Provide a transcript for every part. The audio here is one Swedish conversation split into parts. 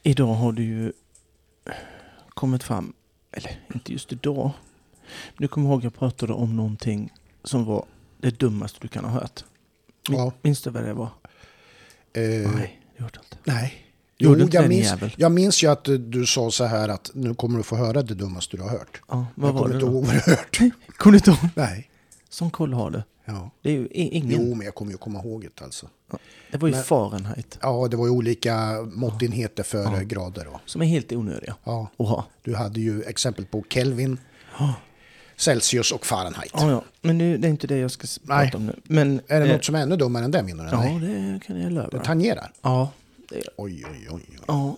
Idag har du ju kommit fram, eller inte just idag. Men du kommer ihåg jag pratade om någonting som var det dummaste du kan ha hört. Ja. Minns du vad det var? Nej, det gjorde inte. Nej. Jo, jag minns ju att du sa så här att nu kommer du få höra det dummaste du har hört. Ja, vad jag var det då? Inte ihåg vad du har hört. Kommer du inte ihåg? Nej. Som koll har du. Ja. Det är ju ingen. Jo, men jag kommer ju komma ihåg det alltså. Ja. Det var ju Fahrenheit. Ja, det var ju olika måttenheter för grader då. Som är helt onödiga att ha. Du hade ju exempel på Kelvin, Celsius och Fahrenheit. Ja. Men det är inte det jag ska prata om nu. Men, är det något som är ännu dummare än det, menar du? Ja, det kan jag löva. Det tangerar? Ja. Oj. Ja.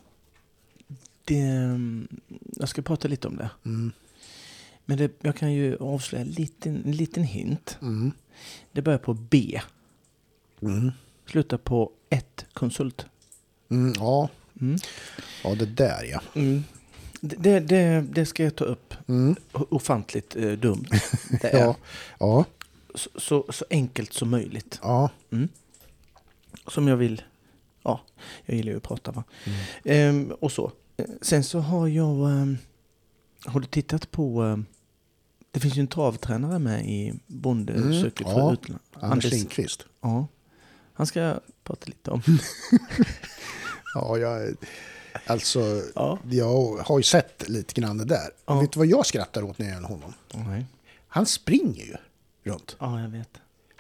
Jag ska prata lite om det. Mm. Men jag kan ju avslöja en liten hint. Mm. Det börjar på B. Mm. Slutar på 1 konsult. Ja. Ja, det där ja. Det ska jag ta upp. Ofantligt dumt. Det är. Ja. Så enkelt som möjligt. Ja. Som jag vill. Ja, jag gillar ju att prata, va? Och så. Sen så har jag... har du tittat på... det finns ju en travtränare med i bondesöket för utland. Anders Lindqvist. Ja. Han ska prata lite om. Ja, jag har ju sett lite grann det där. Ja. Vet du vad jag skrattar åt när jag gäller honom? Nej. Han springer ju runt. Ja, jag vet.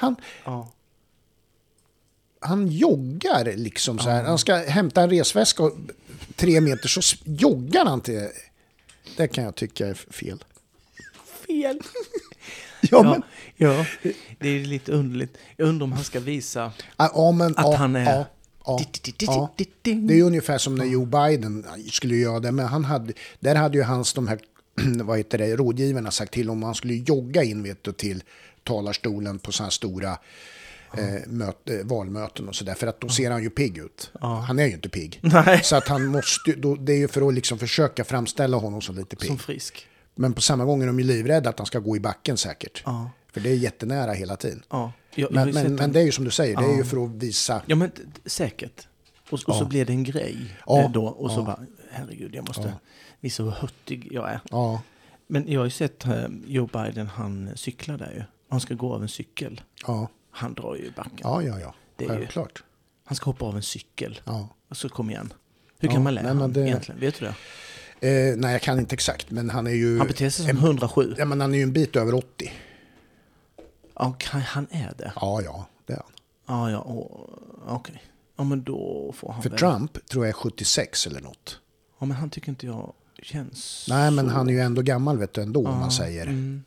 Han joggar liksom så här. Han ska hämta en resväska och 3 meter så joggar han till. Det kan jag tycka är fel. Fel. Ja, det är lite underligt. Jag undrar om han ska visa att han är... Ja. Det är ungefär som när Joe Biden skulle göra det. Men där hade ju de här rådgivarna sagt till om han skulle jogga in till talarstolen på sådana stora valmöten och sådär. För att då ser han ju pigg ut. Han är ju inte pigg. Nej. Så att han måste, det är ju för att liksom försöka framställa honom som lite pigg. Som frisk. Men på samma gång är de ju livrädda att han ska gå i backen säkert. För det är jättenära hela tiden. Men det är ju som du säger, det är ju för att visa... Ja, men säkert. Och så blir det en grej då. Och så bara, herregud, jag måste visa hur hurtig jag är. Men jag har ju sett Joe Biden, han cyklar där ju. Han ska gå av en cykel. Han drar ju i backen. Ja. Det är självklart. Han ska hoppa av en cykel. Och så kom igen. Hur kan man lära egentligen? Vet du det? Nej, jag kan inte exakt. Men han är ju... Han beter sig som 107. Ja, men han är ju en bit över 80. Okay, han är det? Ja, det är han. Okej. Ja, men då får han för väl... Trump tror jag är 76 eller något. Ja, men han tycker inte jag känns... Nej, men han är ju ändå gammal, vet du, ändå, om man säger.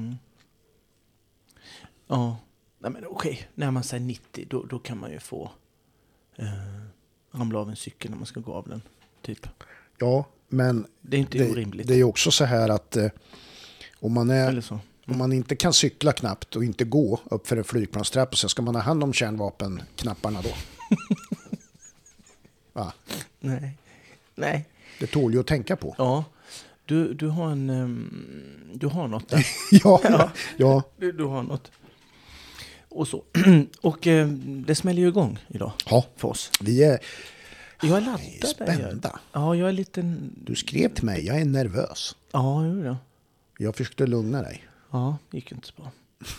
Ja. Nej, men okej. När man säger 90, då kan man ju få ramla av en cykel när man ska gå av den, typ. Ja, men... Det är inte orimligt. Det är ju också så här att om man inte kan cykla knappt och inte gå upp för en flygplanstrapp, så ska man ha hand om kärnvapenknapparna då. Va? Nej. Det tål ju att tänka på. Ja. Du har du har något där. Ja. Du har något. Och så. Och det smäller ju igång idag för oss. Jag är laddad. Spända. Ja, jag är lite... Du skrev till mig, jag är nervös. Ja, jo. Jag försökte lugna dig. Ja, det gick inte så bra.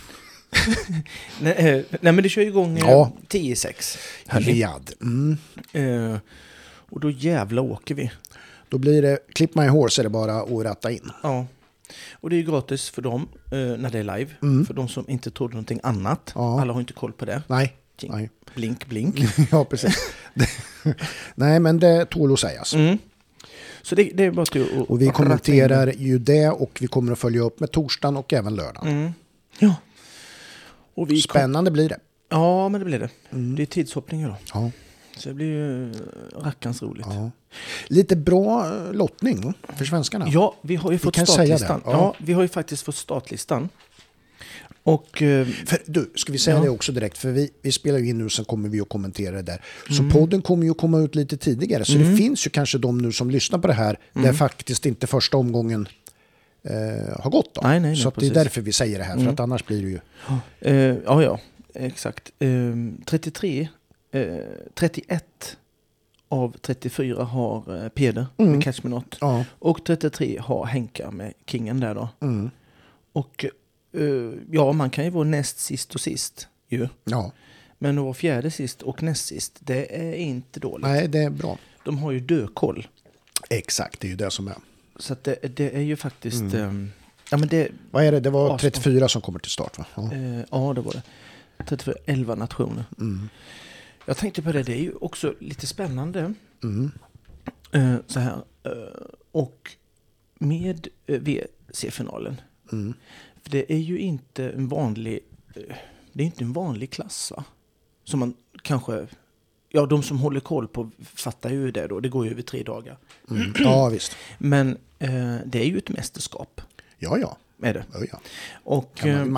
nej, men det kör igång 10-6. Riyadh. Och då jävla åker vi. Då blir det, clip my horse är det bara att ratta in. Ja, och det är gratis för dem när det är live. För de som inte trodde någonting annat. Alla har inte koll på det. Nej. Blink, blink. Ja, precis. Nej, men det tål att sägas. Så det är bara att... Och vi kommenterar ju det, och vi kommer att följa upp med torsdagen och även lördagen. Ja. Och spännande blir det. Ja, men det blir det. Det är tidshoppning då. Ja. Så det blir ju rackans roligt. Ja. Lite bra lottning för svenskarna. Ja, vi har ju fått startlistan. Ja, vi har ju faktiskt fått startlistan. Och, ska vi säga det också direkt, för vi spelar ju in nu, så kommer vi att kommentera det där. Så podden kommer ju att komma ut lite tidigare, så det finns ju kanske de nu som lyssnar på det här där faktiskt inte första omgången har gått då. Nej, så att det är därför vi säger det här, för att annars blir det ju... Ja, exakt. 31 av 34 har Peder med Catch Me Not. Ja. Och 33 har Henka med Kingen där då. Mm. Och man kan ju vara näst sist och sist ju. Ja. Men att vara fjärde sist och näst sist, det är inte dåligt. Nej, det är bra. De har ju dökoll. Exakt, det är ju det som är. Så att det är ju faktiskt... ja, men det, vad är det? Det var 34 som kommer till start, va? Ja, ja det var det. 34, 11 nationer. Mm. Jag tänkte på det är ju också lite spännande. Mm. Så här. Och med WC-finalen. Mm. För det är ju inte en vanlig... Det är inte en vanlig klass, va? Som man kanske... Ja, de som håller koll på fattar ju det då. Det går ju över 3 dagar. Mm. Ja, visst. Men det är ju ett mästerskap. Ja. Är det. Ja. Och...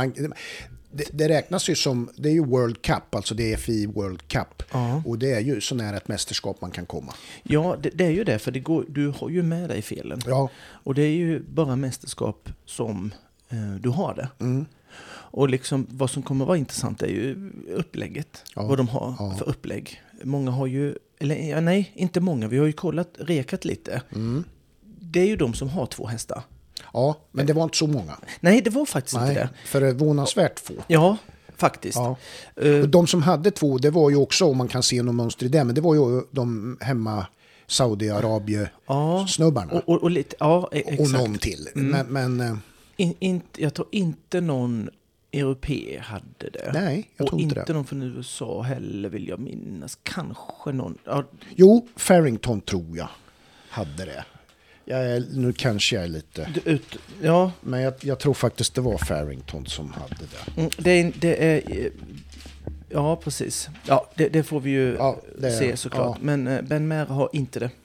Det räknas ju som, det är ju World Cup, alltså det är FI World Cup. Ja. Och det är ju så nära ett mästerskap man kan komma. Ja, det är ju det, för det går, du har ju med dig felen. Ja. Och det är ju bara mästerskap som du har det. Mm. Och liksom, vad som kommer vara intressant är ju upplägget. Ja. Vad de har för upplägg. Många har ju, eller nej, inte många. Vi har ju rekat lite. Mm. Det är ju de som har 2 hästar. Ja, men det var inte så många. Nej, det var faktiskt inte det. Förvånansvärt få. Ja, faktiskt. Ja. De som hade 2, det var ju också, om man kan se någon mönster i det, men det var ju de hemma Saudiarabien-snubbarna. Och lite, ja, exakt. Och någon till. Men jag tror inte någon europé hade det. Nej, jag tror inte det. Och inte någon från USA heller, vill jag minnas. Kanske någon... Ja. Jo, Farrington tror jag hade det. Nu kanske jag är lite... Ja. Men jag tror faktiskt det var Farrington som hade det. Det är... Ja, precis. Ja, det får vi ju se såklart. Ja. Men Ben Mer har inte det.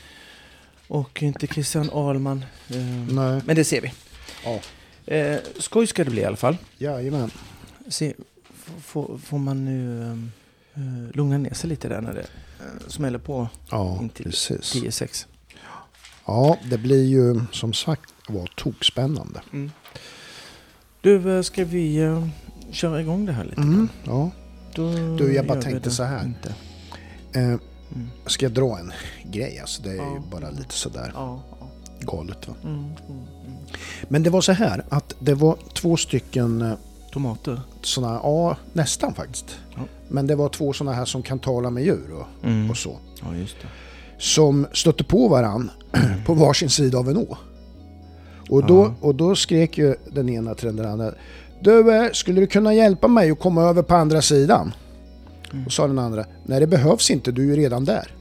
Och inte Christian Ahlman. Nej. Men det ser vi. Ja. Skoj ska det bli i alla fall. Jajamän. Får man nu lugna ner sig lite där när det smäller på intill 10-6. Ja, det blir ju som sagt tokspännande. Mm. Du, ska vi köra igång det här lite? Ja. Du, jag bara tänkte så här. Ska jag dra en grej? Alltså, det är ju bara lite sådär galet, va? Men det var så här att det var 2 stycken tomater. Såna, nästan faktiskt. Ja. Men det var 2 såna här som kan tala med djur och så. Ja, just det. Som stötte på varann på varsin sida av en å. Och då skrek ju den ena till den andra: du, skulle du kunna hjälpa mig att komma över på andra sidan? Och sa den andra: nej, det behövs inte, du är ju redan där.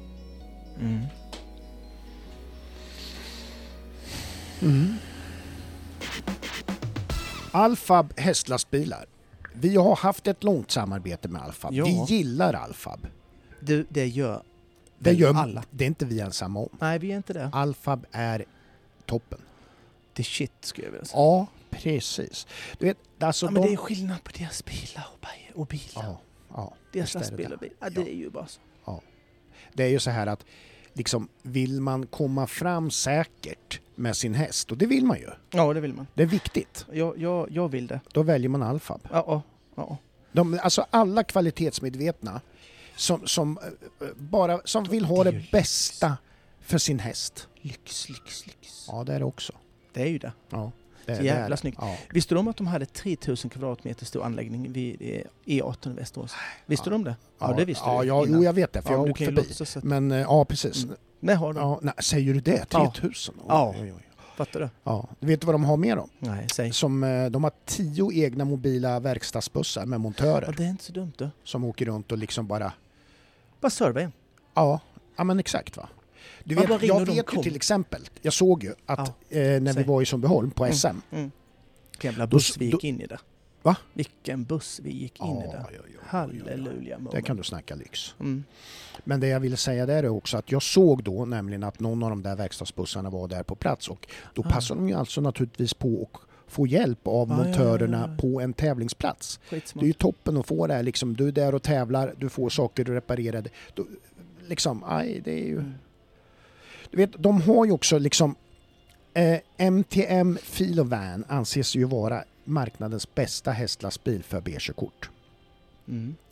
Alfab hästlastbilar. Vi har haft ett långt samarbete med Alfab. Ja. Vi gillar Alfab. Det gör alla. Det är inte vi ensamma om. Nej, vi är inte det. Alfab är toppen. Det är shit, skulle jag vilja säga. Ja, precis. Du vet, alltså men det är skillnad på deras bilar och bilar. Ja. Deras lastbilar och bilar. Ja, det är ju bara så. Ja. Det är ju så här att liksom, vill man komma fram säkert med sin häst, och det vill man ju. Ja, det vill man. Det är viktigt. Jag vill det. Då väljer man Alfab. Ja. Alltså alla kvalitetsmedvetna som vill ha det bästa för sin häst. Lyx. Ja, det är det också. Det är ju det. Ja. Så jävla snyggt. Ja. Visste du om att de hade 3000 kvadratmeter stor anläggning vid E18 i Västerås? Visste du om det? Ja, det visste du. Ja, jag vet det, för jag har åkt förbi. Men ja, precis. Nej, har de. Ja, säger du det? 3000? Ja. Fattar du? Ja. Du vet vad de har med dem? Nej, säg. De har 10 egna mobila verkstadsbussar med montörer. Ja, det är inte så dumt då. Som åker runt och liksom bara serva igen. Ja, men exakt, va. Du vet, jag vet ju till exempel, jag såg ju att när vi var i Sundbyholm på SM. Jävla buss vi gick in i det. Va? Vilken buss vi gick in i det. Halleluja. Det kan du snacka lyx. Men det jag ville säga där är också att jag såg då nämligen att någon av de där verkstadsbussarna var där på plats, och då passar de ju alltså naturligtvis på att få hjälp av montörerna på en tävlingsplats. Skitsmart. Det är ju toppen att få det här, liksom, du är där och tävlar, du får saker reparerade. Då, liksom, det är ju... Du vet, de har ju också liksom MTM Filovan anses ju vara marknadens bästa hästlastbil för B-körkort.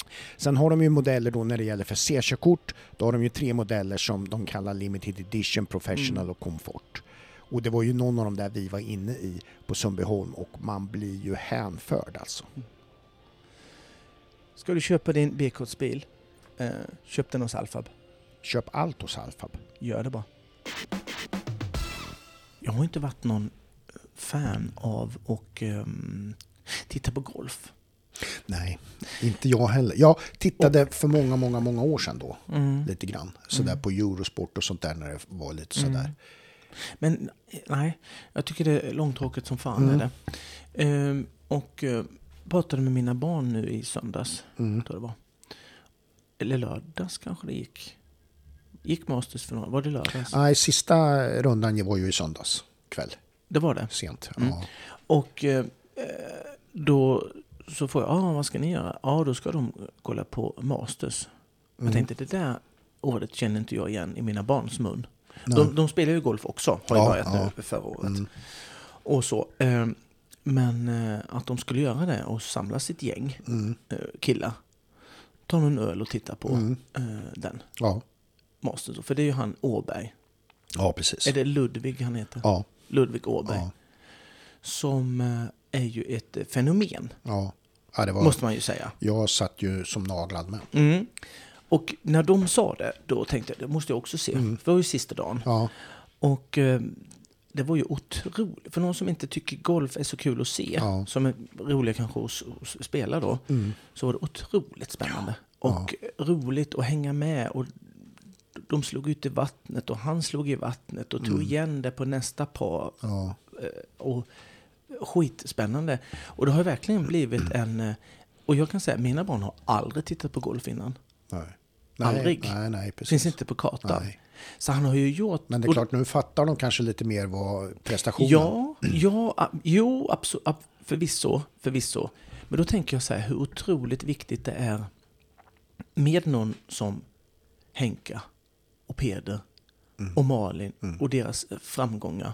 Sen har de ju modeller då när det gäller för C-körkort. Då har de ju 3 modeller som de kallar Limited Edition, Professional och Comfort. Och det var ju någon av dem där vi var inne i på Sundbyholm och man blir ju hänförd alltså. Ska du köpa din B-kortsbil, köp den hos Alfab. Köp allt hos Alfab. Gör det bara. Jag har inte varit någon fan av och titta på golf. Nej, inte jag heller. Jag tittade för många år sedan då. Lite grann. Sådär på Eurosport och sånt där när det var lite sådär. Men nej, jag tycker det är långtråkigt som fan är det. Och pratade med mina barn nu i söndags. Tror det var. Eller lördags kanske det gick. Gick Masters för några? Var det lördags? Nej, sista rundan var ju i söndags kväll. Det var det? Sent, ja. Och då så får jag, vad ska ni göra? Ja, då ska de kolla på Masters. Jag tänkte, det där ordet känner inte jag igen i mina barns mun. De spelar ju golf också, har jag börjat nu förra året. Och så. Men att de skulle göra det och samla sitt gäng killar. Ta någon öl och titta på den. Ja. Masters. För det är ju han Åberg. Ja, precis. Är det Ludvig han heter? Ja. Ludvig Åberg. Ja. Som är ju ett fenomen. Ja, det var, måste man ju säga. Jag satt ju som naglad med. Och när de sa det, då tänkte jag, det måste jag också se. För det var ju sista dagen. Ja. Och det var ju otroligt. För någon som inte tycker golf är så kul att se, som är roliga kanske att spela då, så var det otroligt spännande. Och roligt att hänga med. Och de slog ut i vattnet och han slog i vattnet och tog igen det på nästa par. Ja. Och skitspännande. Och det har verkligen blivit en... Och jag kan säga, mina barn har aldrig tittat på golf innan. Nej. Aldrig. Nej, precis. Finns inte på kartan. Nej. Så han har ju gjort... Men det är klart, nu fattar de kanske lite mer vad prestationen... Absolut, förvisso. Men då tänker jag så här, hur otroligt viktigt det är med någon som Henka och Peder och Malin och deras framgångar.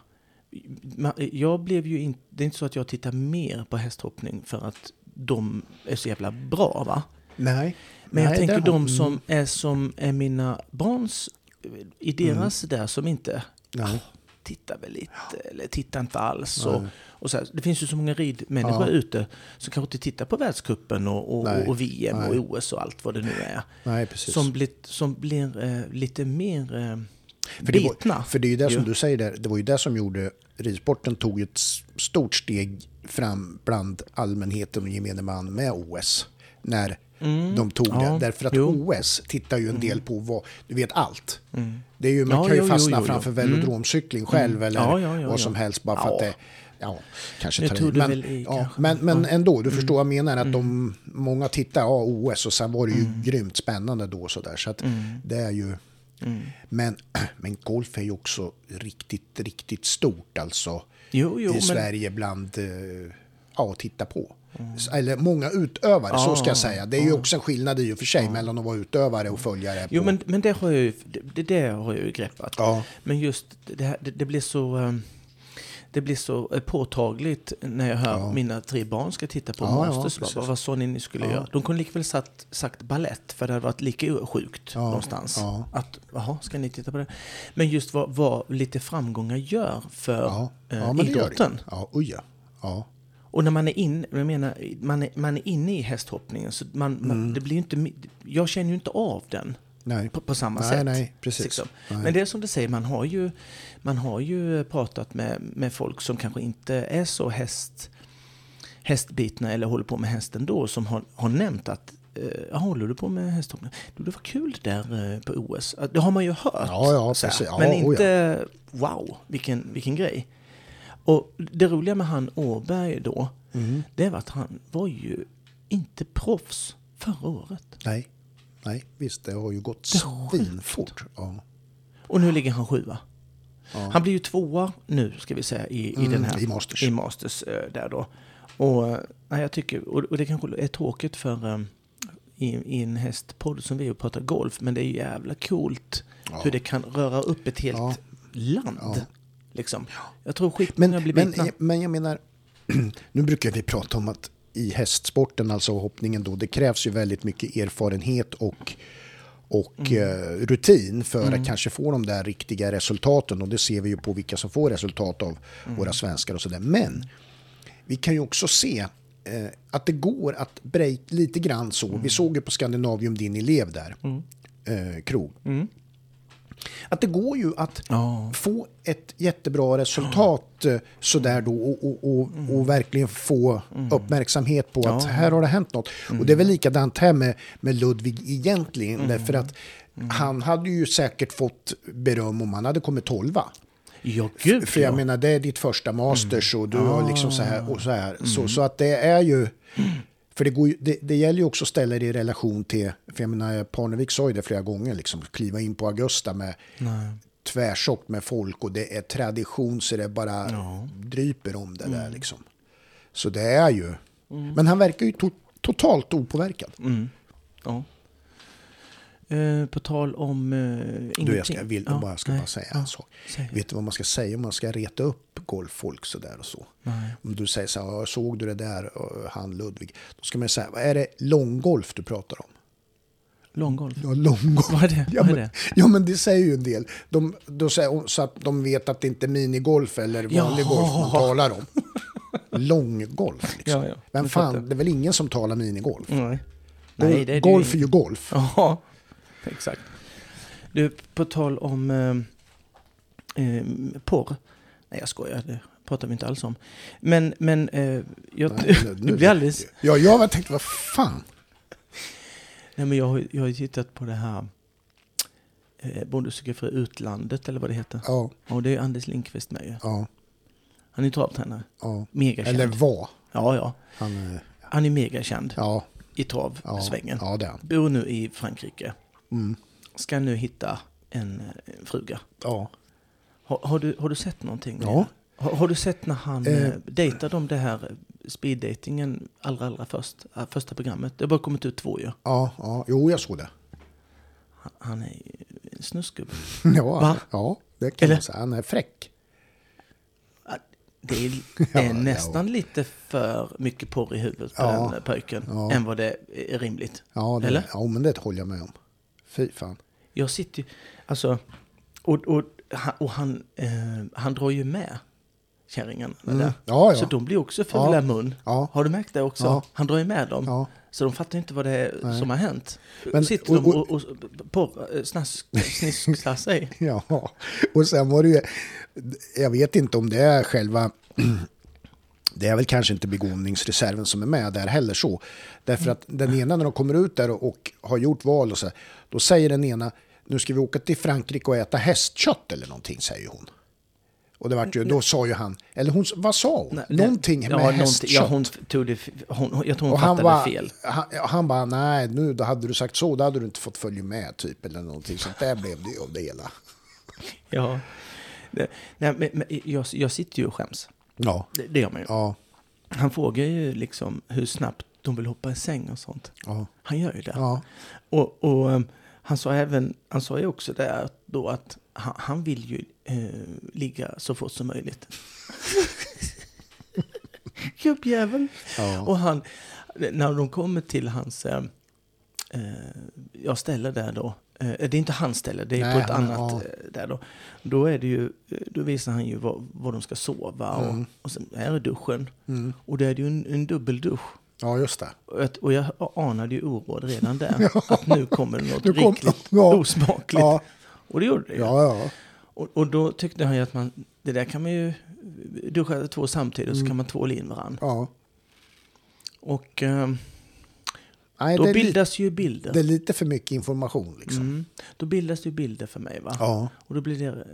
Jag blev ju det är inte så att jag tittar mer på hästhoppning för att de är så jävla bra, va? Nej. Men jag tänker de som är mina barns i deras där som inte tittar väl lite eller tittar inte alls och så här. Det finns ju så många ridmänniskor ute som kanske inte tittar på världscupen och VM och OS och allt vad det nu är. Nej, precis. Som blir lite mer bitna. För det är ju det som du säger där, det var ju det som gjorde ridsporten tog ett stort steg fram bland allmänheten och gemene man med OS när de tog det. Därför att OS tittar ju en del på vad, du vet allt. Det är ju, man kan ju fastna framför velodromcykling själv eller vad som helst bara för att det kanske tar men ändå, du förstår vad jag menar att många tittar OS och sen var det ju grymt spännande då så att det är ju men golf är ju också riktigt stort alltså i Sverige bland att titta på. Eller många utövare, så ska jag säga. Det är ju också en skillnad i och för sig mellan att vara utövare och följare. Jo, men det har jag ju greppat. Men just det blir så påtagligt när jag hör mina 3 barn ska titta på Masters. Vad sa ni skulle göra? De kunde likväl sagt ballett, för det hade varit lika sjukt någonstans. Att, ska ni titta på det? Men just vad lite framgångar gör för idrotten. Och när man är man är inne i hästhoppningen så det blir ju inte, jag känner ju inte av den på samma sätt. Nej, precis. Liksom. Men det är som du säger, man har ju pratat med folk som kanske inte är så hästbitna eller håller på med hästen då, som har nämnt att håller du på med hästhoppning? Det var kul där på OS. Det har man ju hört. Men inte wow, vilken grej. Och det roliga med han Åberg då, det var att han var ju inte proffs förra året. Nej, visst, det har ju gått svinfort. Och nu ligger han 7. Han blir ju 2 nu, ska vi säga, i den här i Masters där då. Och jag tycker, och det kanske är tråkigt för i en hästpodd som vi pratar golf, men det är ju jävla coolt hur det kan röra upp ett helt land. Liksom. Jag tror skitmånga blir bitna. Men jag menar, nu brukar vi prata om att i hästsporten, alltså hoppningen då, det krävs ju väldigt mycket erfarenhet och rutin för att kanske få de där riktiga resultaten, och det ser vi ju på vilka som får resultat av våra svenskar och sådär. Men vi kan ju också se att det går att break lite grann så. Vi såg ju på Skandinavium, din elev där, Krog. Att det går ju att få ett jättebra resultat sådär då och verkligen få uppmärksamhet på att här har det hänt något. Och det är väl likadant här med Ludvig egentligen, därför att han hade ju säkert fått beröm om han hade kommit 12. Ja, gud, för jag menar, det är ditt första masters och du har liksom så här och så här. Så att det är ju... För det gäller ju också att ställa det i relation till... För jag menar, Parnevik sa ju det flera gånger, liksom, kliva in på Augusta med tvärtjockt med folk, och det är tradition så det bara dryper om det där liksom. Så det är ju... Men han verkar ju totalt opåverkad. Ja. På tal om ingenting. Jag ska bara säga en sak. Vet du vad man ska säga om man ska reta upp golffolk så där och så? Nej. Om du säger så här, såg du det där, han Ludvig? Då ska man säga, vad är det långgolf du pratar om? Långgolf? Ja, långgolf. Vad är det? Ja, men det säger ju en del. Då säger, så att de vet att det inte är minigolf eller vanlig golf man talar om. Långgolf liksom. Ja. Men fan, det är väl ingen som talar minigolf? Nej, det är golf är ju golf. Ja. Exakt. Du, på tal om porr. Nej, jag skojar. Det pratar vi inte alls om. Men du blir alldeles... Ja, jag har tänkt, vad fan? Nej, men jag har tittat på det här Bonde söker för utlandet, eller vad det heter. Ja. Och det är Anders Lindqvist med ju. Ja. Han är travtränare. Ja. Megakänd. Eller var. Ja. Han är megakänd. Ja. I travsvängen. Ja, det är han. Bor nu i Frankrike. Ska nu hitta en fruga. Ja. Har du sett någonting? Ja. Har du sett när han dejtade om det här speeddatingen allra första programmet? Det har bara kommit ut 2 ju. Ja. Jo, jag såg det. Han är en snuskgubbe. Ja, det kan man säga. Han är fräck. Det är nästan lite för mycket porr i huvudet på den pojken än vad det är rimligt. Ja, eller? Ja, men det håller jag med om. Fy fan. Jag sitter ju... Alltså... Och han drar ju med kärringen där. Ja. Så de blir också fula mun. Ja. Har du märkt det också? Ja. Han drar ju med dem. Ja. Så de fattar inte vad det är som har hänt. Men, sitter de och sniskslar sig. Ja, och sen var det ju... Jag vet inte om det är själva... Det är väl kanske inte begåvningsreserven som är med där heller så. Därför att den ena, när de kommer ut där och har gjort val och så, då säger den ena, nu ska vi åka till Frankrike och äta hästkött eller någonting, säger hon. Och det var ju, då sa ju han, eller hon, vad sa hon? Någonting med hästkött. Ja, hon tog det, jag tror hon fattade fel. Han bara, nej, nu då hade du sagt så, då hade du inte fått följa med typ, eller någonting. Så där blev det ju av det hela. Ja, nej, men jag sitter ju och skäms. Ja. Det gör man ju. Ja. Han frågar ju liksom hur snabbt de vill hoppa i säng och sånt. Ja. Han gör ju det. Ja. Och han sa ju också där då att han vill ju ligga så fort som möjligt. Gubbjävel. Ja. Och han, när de kommer till hans jag ställer där då. Det är inte hans ställe, det är på ett annat där då. Då är det ju, då visar han ju var de ska sova och sen är det duschen. Och det är ju en dubbeldusch. Ja, just det. Och jag anade ju oråd redan där. Att nu kommer det något riktigt osmakligt. Ja. Och det gjorde det ju. Ja. Och då tyckte han ju att det där kan man ju duscha 2 samtidigt, så kan man tvåla in varandra. Ja. Och då bildas ju bilder. Det är lite för mycket information liksom. Då bildas ju bilder för mig, va? Ja. Och då blir det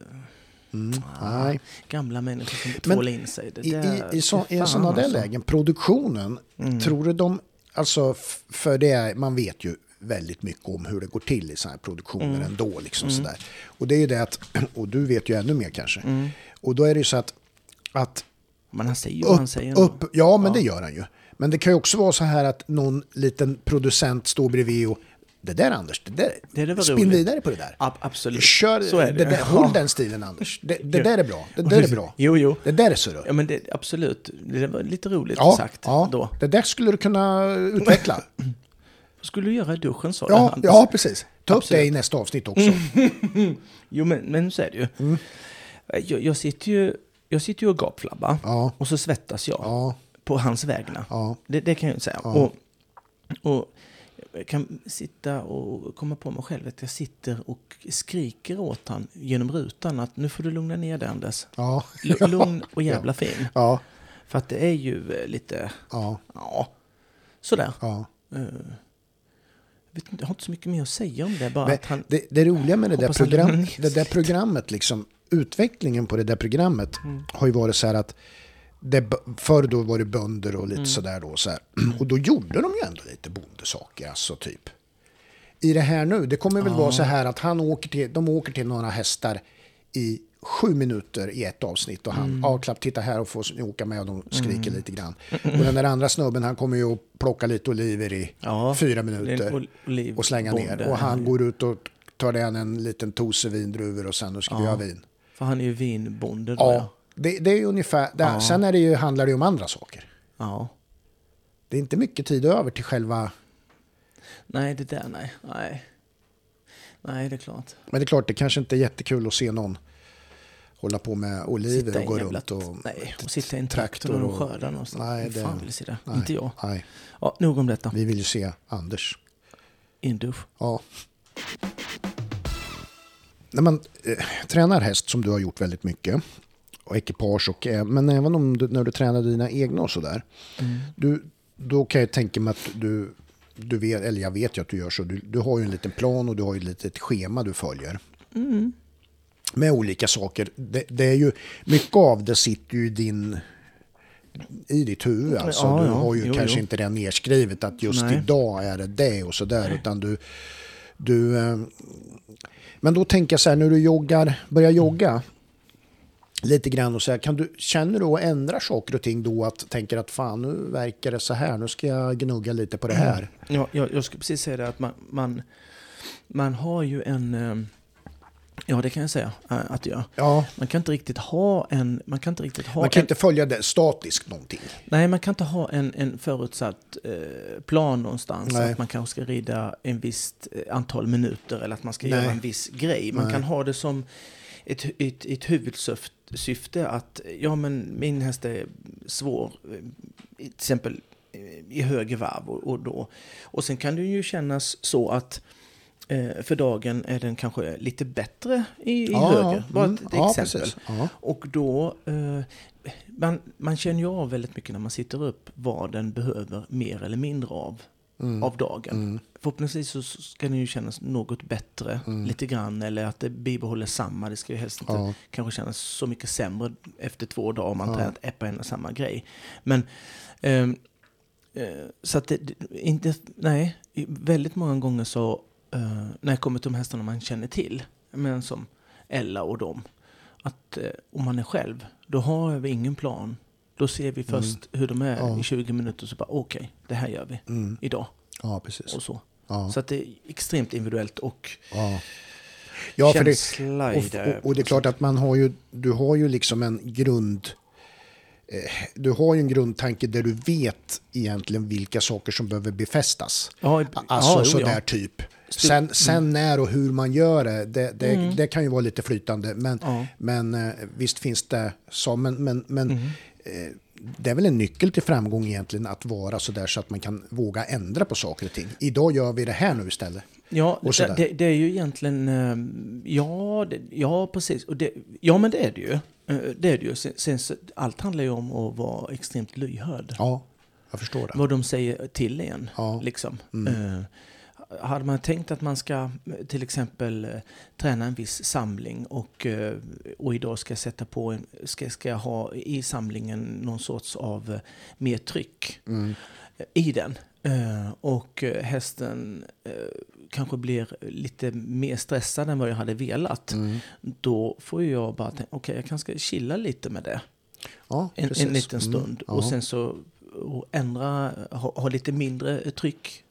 gamla människor som tvålar in sig. I sådana där lägen, produktionen, tror du de, alltså för det, man vet ju väldigt mycket om hur det går till i sådana här produktioner ändå liksom sådär. Och det är ju det att, och du vet ju ännu mer kanske. Och då är det ju så att men han säger ju vad han säger. Ja, men det gör han ju. Men det kan ju också vara så här att någon liten producent står bredvid och det där Anders, det var spinn roligt. Vidare på det där. Absolut. Kör Så är det. Håll den stilen Anders. Det där är bra. Det där är bra. Jo. Det där är så då. Ja, men absolut. Det var lite roligt sagt då. Det där skulle du kunna utveckla. Vad skulle du göra i duschen, sa Ja, han? ja, precis. Ta upp det i nästa avsnitt också. Jo, men så är det ju. Jag sitter ju och gapflabbar. Ja. Och så svettas jag. Ja. På hans vägnar. Ja. Det kan jag ju säga. Ja. Och jag kan sitta och komma på mig själv att jag sitter och skriker åt han genom rutan att nu får du lugna ner dig, Anders. Ja. Lugn och jävla fin. Ja. För att det är ju lite... Ja. Sådär. Ja. Jag har inte så mycket mer att säga om det. Bara att han, det roliga med det där programmet, programmet, liksom, utvecklingen på det där programmet har ju varit så här att förr då var det bönder och lite sådär då. Så här. Och då gjorde de ju ändå lite bondesaker, alltså typ. I det här nu, det kommer väl vara så här att de åker till några hästar i 7 minuter i ett avsnitt och han, klapp, titta här och får åka med och de skriker lite grann. Och den där andra snubben, han kommer ju att plocka lite oliver i 4 minuter och slänga ner. Och han går ut och tar den en liten tose vindruvor och sen ska vi ha vin. För han är ju vinbonde då, ja. Det är ju ungefär där. Sen är handlar det ju om andra saker. Ja. Det är inte mycket tid över till själva... Nej, det där, nej. Nej, det är klart. Men det är klart, det kanske inte är jättekul att se någon hålla på med oliver och gå runt och sitta i en traktor och skörda någonstans. Nej, det fan vill se det. Nej, inte jag. Nej. Ja, nog om detta. Vi vill ju se Anders. I en dusch. Ja. När man tränar häst, som du har gjort väldigt mycket, och ekipage, men även om när du tränar dina egna och sådär, då kan jag tänka mig att du vet, eller jag vet ju att du gör så, du har ju en liten plan och du har ju ett litet schema du följer. Med olika saker. Det är ju, mycket av det sitter ju i ditt huvud. Alltså, du har ju kanske inte det nedskrivet att just idag är det och sådär, utan men då tänker jag så här, när du börjar jogga lite grann och så här, känner du att ändra saker och ting då, att tänker att fan, nu verkar det så här, nu ska jag gnugga lite på det här. Ja, jag skulle precis säga det, att man har ju en... Ja, det kan jag säga att jag. Ja. Man kan inte följa det statiskt någonting. Nej, man kan inte ha en förutsatt plan någonstans. Nej. Att man kanske ska rida en visst antal minuter eller att man ska göra en viss grej. Man kan ha det som ett huvudsyfte att men min häst är svår, till exempel i höger varv och sen kan det ju kännas så att för dagen är den kanske lite bättre i höger. Bara ett exempel. Ja. Och då man känner ju av väldigt mycket när man sitter upp vad den behöver mer eller mindre av dagen. Förhoppningsvis så ska den ju kännas något bättre lite grann, eller att det bibehåller samma. Det ska ju helst inte kanske kännas så mycket sämre efter 2 dagar om man tränat på en och samma grej. Men så att det inte, väldigt många gånger så när jag kommer till de hästarna man känner till, men som Ella och dem, att om man är själv, då har vi ingen plan. Då ser vi först hur de är i 20 minuter, så bara okej, det här gör vi idag. Ja, precis. Och så. Ja. Så att det är extremt individuellt och för det är klart att du har ju liksom en grund. Du har ju en grundtanke där du vet egentligen vilka saker som behöver befästas. Sådär typ. Sen när och hur man gör det kan ju vara lite flytande. Men visst finns det så. Men det är väl en nyckel till framgång egentligen att vara sådär så att man kan våga ändra på saker och ting. Idag gör vi det här nu istället. Ja, det är ju egentligen... Ja, precis. Och men det är det ju. Det är det ju. Sen, allt handlar ju om att vara extremt lyhörd. Ja, jag förstår det. Vad de säger till en. Ja. Liksom. Hade man tänkt att man ska till exempel träna en viss samling och idag ska jag sätta på ska jag ha i samlingen någon sorts av mer tryck i den. Och hästen kanske blir lite mer stressad än vad jag hade velat. Då får jag bara tänka, okej, jag kanske ska chilla lite med det. Ja, en liten stund. Och sen så ändra, ha lite mindre tryck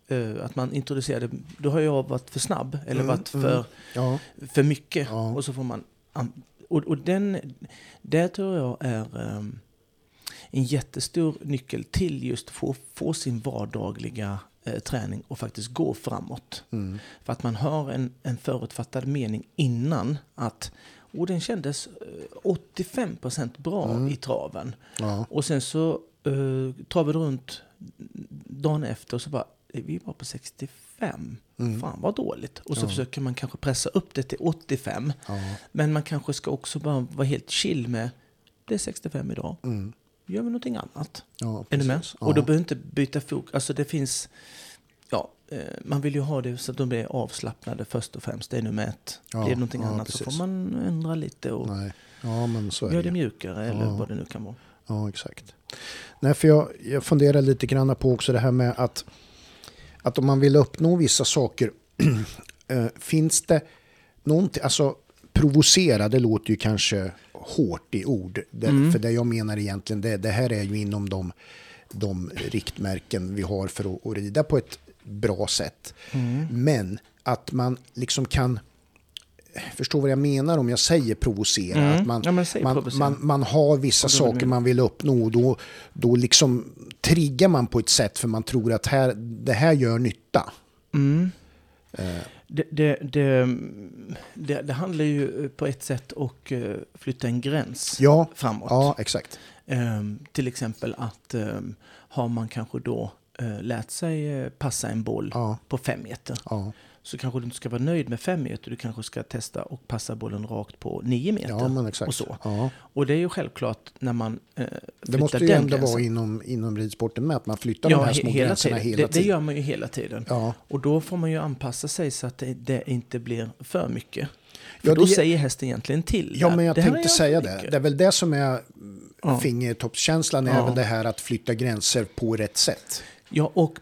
att man introducerade, då har jag varit för snabb eller varit för mycket och så får man och det tror jag är en jättestor nyckel till just få sin vardagliga träning och faktiskt gå framåt. För att man har en förutfattad mening innan att den kändes 85% bra i traven. Ja. Och sen så travade runt dagen efter och så bara, vi var på 65. Fan vad dåligt. Och så försöker man kanske pressa upp det till 85. Ja. Men man kanske ska också bara vara helt chill med, det är 65 idag. Gör vi någonting annat. Ja, är du med? Ja. Och då behöver inte byta fokus. Alltså det finns, man vill ju ha det så att de blir avslappnade först och främst. Det är nummer ett. Ja, det är någonting annat precis. Så får man ändra lite och men så är gör det mjukare eller vad det nu kan vara. Ja, exakt. Nej, för jag funderar lite grann på också det här med att om man vill uppnå vissa saker finns det någonting, alltså provocera, det låter ju kanske hårt i ord. För det jag menar egentligen, det här är ju inom de riktmärken vi har för att rida på ett bra sätt. Men att man liksom kan förstå vad jag menar om jag säger provocera. Att man har vissa saker man vill uppnå och då liksom triggar man på ett sätt för man tror att det här gör nytta. Det handlar ju på ett sätt att flytta en gräns framåt. Ja, exakt. Till exempel att har man kanske då lärt sig passa en boll på 5 meter. Ja. Så kanske du inte ska vara nöjd med 5 meter. Du kanske ska testa och passa bollen rakt på 9 meter. Ja, men exakt. Och så. Ja. Och det är ju självklart när man det måste ju ändå vara inom ridsporten med att man flyttar de här små gränserna hela tiden. Det gör man ju hela tiden. Ja. Och då får man ju anpassa sig så att det inte blir för mycket. För då säger hästen egentligen till. Ja, men jag tänkte säga det. Det är väl det som är fingertoppskänslan är väl det här att flytta gränser på rätt sätt. Ja, och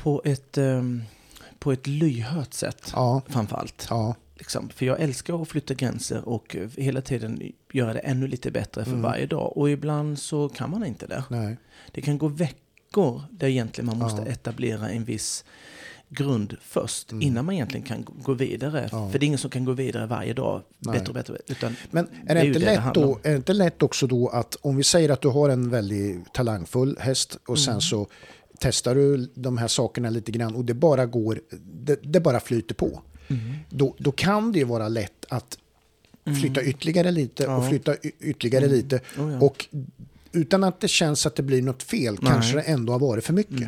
på ett lyhört sätt framförallt. Ja. Liksom. För jag älskar att flytta gränser och hela tiden göra det ännu lite bättre för varje dag. Och ibland så kan man inte det. Nej. Det kan gå veckor där egentligen man måste etablera en viss grund först innan man egentligen kan gå vidare. För det är ingen som kan gå vidare varje dag bättre och bättre. Utan men är det inte lätt också då att om vi säger att du har en väldigt talangfull häst och sen så testar du de här sakerna lite grann och det bara går, det bara flyter på. Då kan det ju vara lätt att flytta ytterligare lite och flytta ytterligare lite och utan att det känns att det blir något fel kanske det ändå har varit för mycket.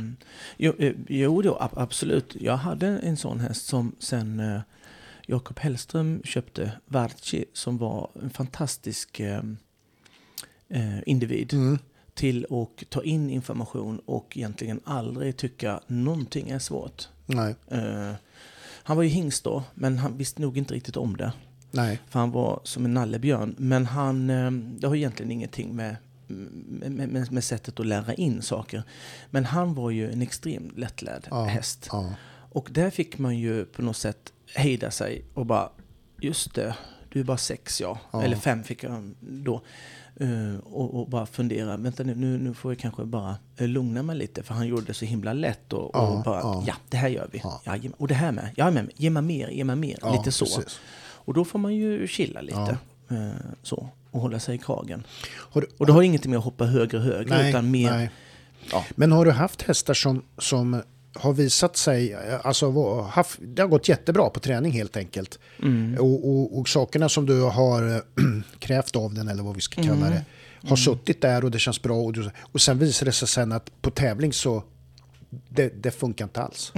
Jo då, absolut. Jag hade en sån häst som sen Jakob Hellström köpte, Varchi, som var en fantastisk individ. Till att ta in information och egentligen aldrig tycka någonting är svårt. Nej. Han var ju hingst då, men han visste nog inte riktigt om det. Nej. För han var som en nallebjörn. Men det har egentligen ingenting med sättet att lära in saker. Men han var ju en extremt lättlärd häst. Ja. Och där fick man ju på något sätt hejda sig och bara, just det, du är bara 6 eller 5 fick jag då. Och bara fundera, vänta nu får jag kanske bara lugna mig lite, för han gjorde det så himla lätt och bara, det här gör vi. Ja, och det här med, ge mig mer, lite så. Precis. Och då får man ju chilla lite så och hålla sig i kragen. Och då har inget med att hoppa högre utan mer. Nej. Ja. Men har du haft hästar som har visat sig, alltså det har gått jättebra på träning helt enkelt. Och sakerna som du har krävt av den, eller vad vi ska kalla det, har suttit där och det känns bra och sen visar det sig sen att på tävling så det funkar inte alls.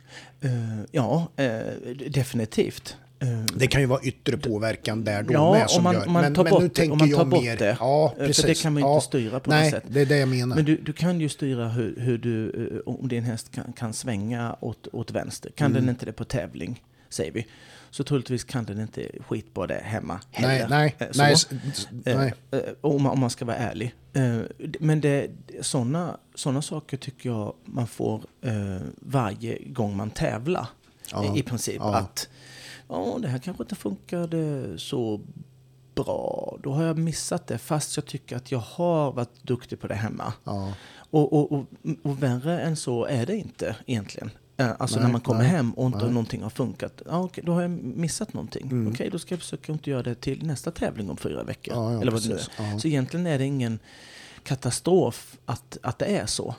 Definitivt. Det kan ju vara yttre påverkan där då med som gör. Men nu tänker jag mer. Det. Ja, precis. För det kan man ju inte styra på något sätt. Det är det jag menar. Men du kan ju styra hur du, om din häst kan svänga åt vänster. Kan den inte det på tävling, säger vi. Så troligtvis kan den inte skitbara det hemma heller. Nej. Om man ska vara ärlig. Men såna saker tycker jag man får varje gång man tävlar. I princip att det här kanske inte funkade så bra. Då har jag missat det, fast jag tycker att jag har varit duktig på det hemma. Och värre än så är det inte egentligen. Alltså när man kommer hem och inte någonting har funkat. Okej, då har jag missat någonting. Okej, då ska jag försöka inte göra det till nästa tävling om 4 veckor. Eller vad det nu är. Ja. Så egentligen är det ingen katastrof att det är så.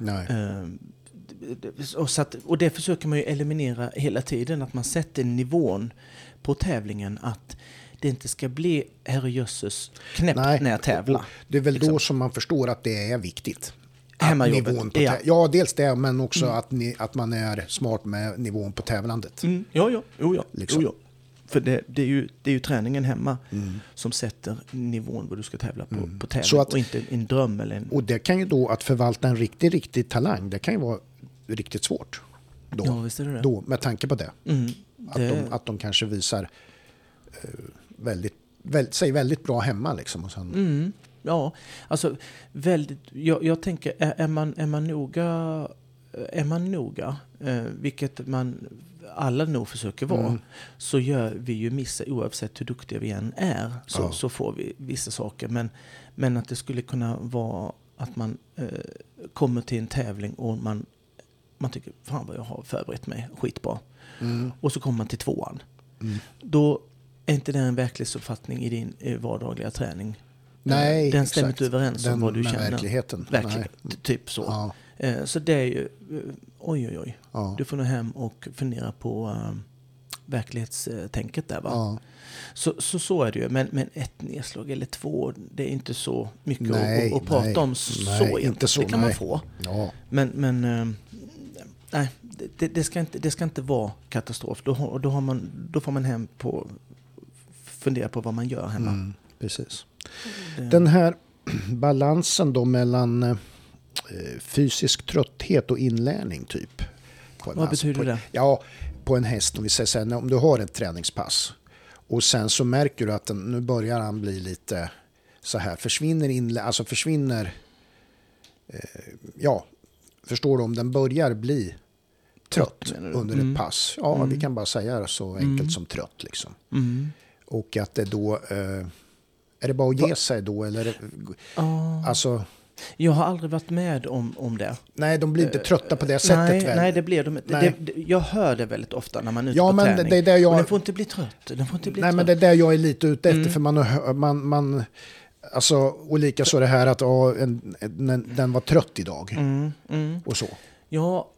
Och det försöker man ju eliminera hela tiden. Att man sätter nivån på tävlingen att det inte ska bli herrejösses knäppt när jag tävlar. Det är väl då som man förstår att det är viktigt. Hemmajobbet. Ja, dels det, men också att man är smart med nivån på tävlandet. Ja. För det är ju träningen hemma som sätter nivån vad du ska tävla på tävling. Så att, och inte en dröm eller och det kan ju då, att förvalta en riktig talang, det kan ju vara riktigt svårt. Då, ja, visst är det. Då, med tanke på det. Att de kanske visar väldigt bra hemma liksom. Och sen... Ja, alltså jag tänker, är man noga, vilket man alla nog försöker vara, så gör vi ju missar oavsett hur duktiga vi än är, så får vi vissa saker. Men att det skulle kunna vara att man kommer till en tävling och man tycker, fan vad jag har förberett mig skitbra. Och så kommer man till 2:an. Då är inte det en verklighetsuppfattning i din vardagliga träning. Nej, den stämmer inte överens om vad du känner. Verkligheten. Typ så. Ja. Så det är ju, oj. Ja. Du får nog hem och fundera på verklighetstänket där, va? Ja. Så är det ju. Men 1 nedslag eller 2, det är inte så mycket att prata om så inte så. Det kan man få. Ja. Men nej, det ska inte vara katastrof. Då får man hem på fundera på vad man gör hemma. Precis. Den här balansen då mellan fysisk trötthet och inlärning typ. Vad betyder det? Ja, på en häst, om vi säger så här, om du har ett träningspass och sen så märker du att nu börjar han bli lite så här, försvinner förstår du, om den börjar bli trött under ett pass. Ja, vi kan bara säga så enkelt som trött liksom. Och att det då är det bara att ge sig då, eller alltså... Jag har aldrig varit med om det. Nej, de blir inte trötta på det sättet väl? Nej, det blir de inte. Jag hör det väldigt ofta när man är ute på träning. Det är den får inte bli trött. Men det är där jag är lite ute efter, för man alltså, och lika så det här att den var trött idag. Och så. Ja,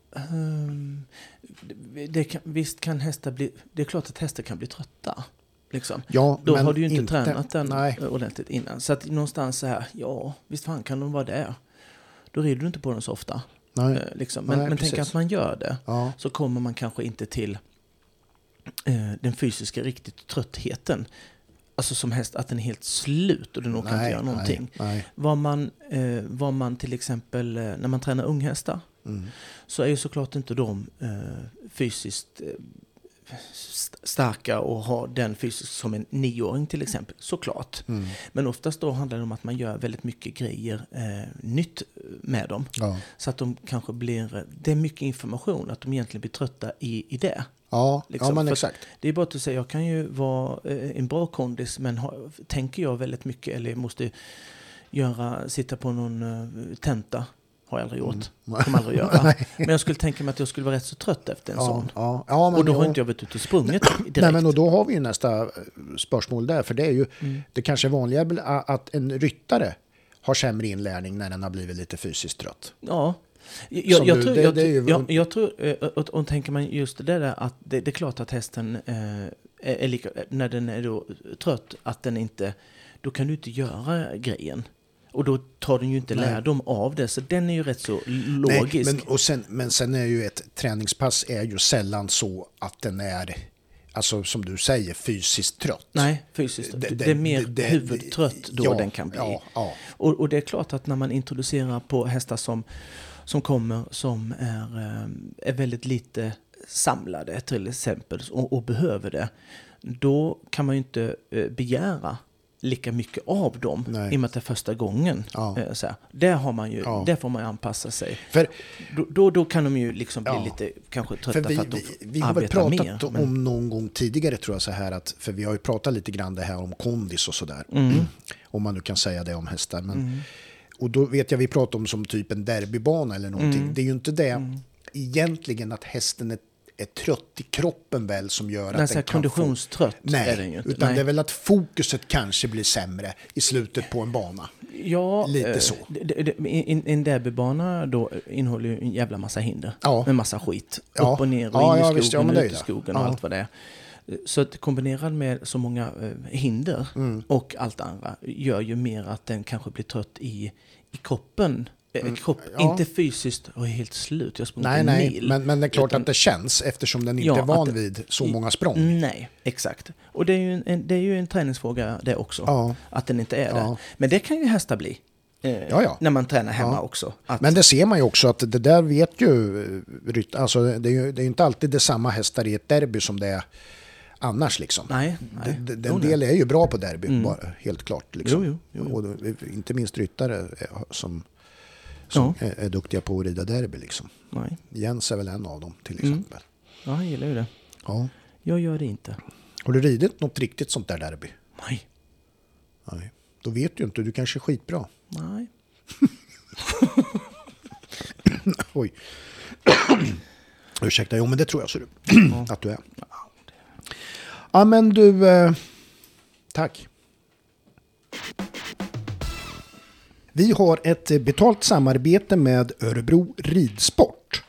visst kan hästar bli... Det är klart att hästar kan bli trötta. Liksom. Ja, då har du ju inte tränat den ordentligt innan. Så att någonstans så här, visst fan kan de vara där. Då rider du inte på den så ofta. Liksom. Men tänk att man gör det. Ja. Så kommer man kanske inte till den fysiska riktigt tröttheten. Alltså som häst, att den är helt slut och den nog kan inte göra någonting. Vad man till exempel, när man tränar unghästar, så är ju såklart inte de fysiskt starka och ha den fysiskt som en 9-åring till exempel, såklart. Men oftast då handlar det om att man gör väldigt mycket grejer nytt med dem. Ja. Så att de kanske det är mycket information, att de egentligen blir trötta i det. Ja, liksom. Men exakt. Det är bara att säga, jag kan ju vara en bra kondis, men tänker jag väldigt mycket eller måste sitta på någon tenta, har jag aldrig gjort. Kommer aldrig göra. Men jag skulle tänka mig att jag skulle vara rätt så trött efter en sån. Ja, men och då har inte jag varit ute och sprungit direkt. Nej, men och då har vi ju nästa spörsmål där. För det är ju det kanske är vanligare att en ryttare har sämre inlärning när den har blivit lite fysiskt trött. Ja. Jag tror, och tänker man just det där, att det är klart att hästen är lika, när den är då trött, att den inte, då kan du inte göra grejen. Och då tar den ju inte lärdom av det. Så den är ju rätt så logisk. Nej, men sen är ju ett träningspass är ju sällan så att den är, alltså som du säger, fysiskt trött. Nej, fysiskt trött. Det är mer huvudtrött då den kan bli. Ja. Och det är klart att när man introducerar på hästar som kommer, som är väldigt lite samlade till exempel och behöver det, då kan man ju inte begära lika mycket av dem. Nej. I och med att det är första gången. Ja. Så här. Där har man ju, där får man ju anpassa sig. För, då kan de ju liksom bli lite kanske trötta för att vi har väl pratat om någon gång tidigare, tror jag, så här att, för vi har ju pratat lite grann det här om kondis och sådär. Om man nu kan säga det om hästar. Men, och då vet jag vi pratar om som typ en derbybana eller någonting. Det är ju inte det egentligen att hästen är är trött i kroppen väl som gör att den kan konditionstrött Nej, är den ju inte. Utan Nej. det är väl att fokuset kanske blir sämre i slutet på en bana. Ja, lite så. En derbybana då innehåller ju en jävla massa hinder. Ja. Med massa skit. Ja. Upp och ner och in i skogen visst, och men det är ut i det. skogen och Ja. allt vad det är. Så att kombinerad med så många hinder och allt andra gör ju mer att den kanske blir trött i kroppen. Inte fysiskt och helt slut. Jag sprungit en mil. Men det är klart att det känns eftersom den inte är van vid så många språng. Nej, exakt. Och det är ju en träningsfråga det också. Ja. Att den inte är det. Men det kan ju hästar bli. När man tränar hemma också. Men det ser man ju också att det där vet ju alltså det är ju inte alltid det samma hästar i ett derby som det är annars liksom. Nej. Den del är ju bra på derby, bara, helt klart. Liksom. Jo. Och inte minst ryttare som är duktiga på att rida derby. Liksom. Nej. Jens är väl en av dem till exempel. Ja, han gillar ju det. Ja. Jag gör det inte. Har du ridit något riktigt sånt där derby? Nej. Då vet du inte, du kanske är skitbra. Nej. Oj. Ursäkta, jo men det tror jag så du. Att du är. Ja men du, tack. Vi har ett betalt samarbete med Örebro Ridsport.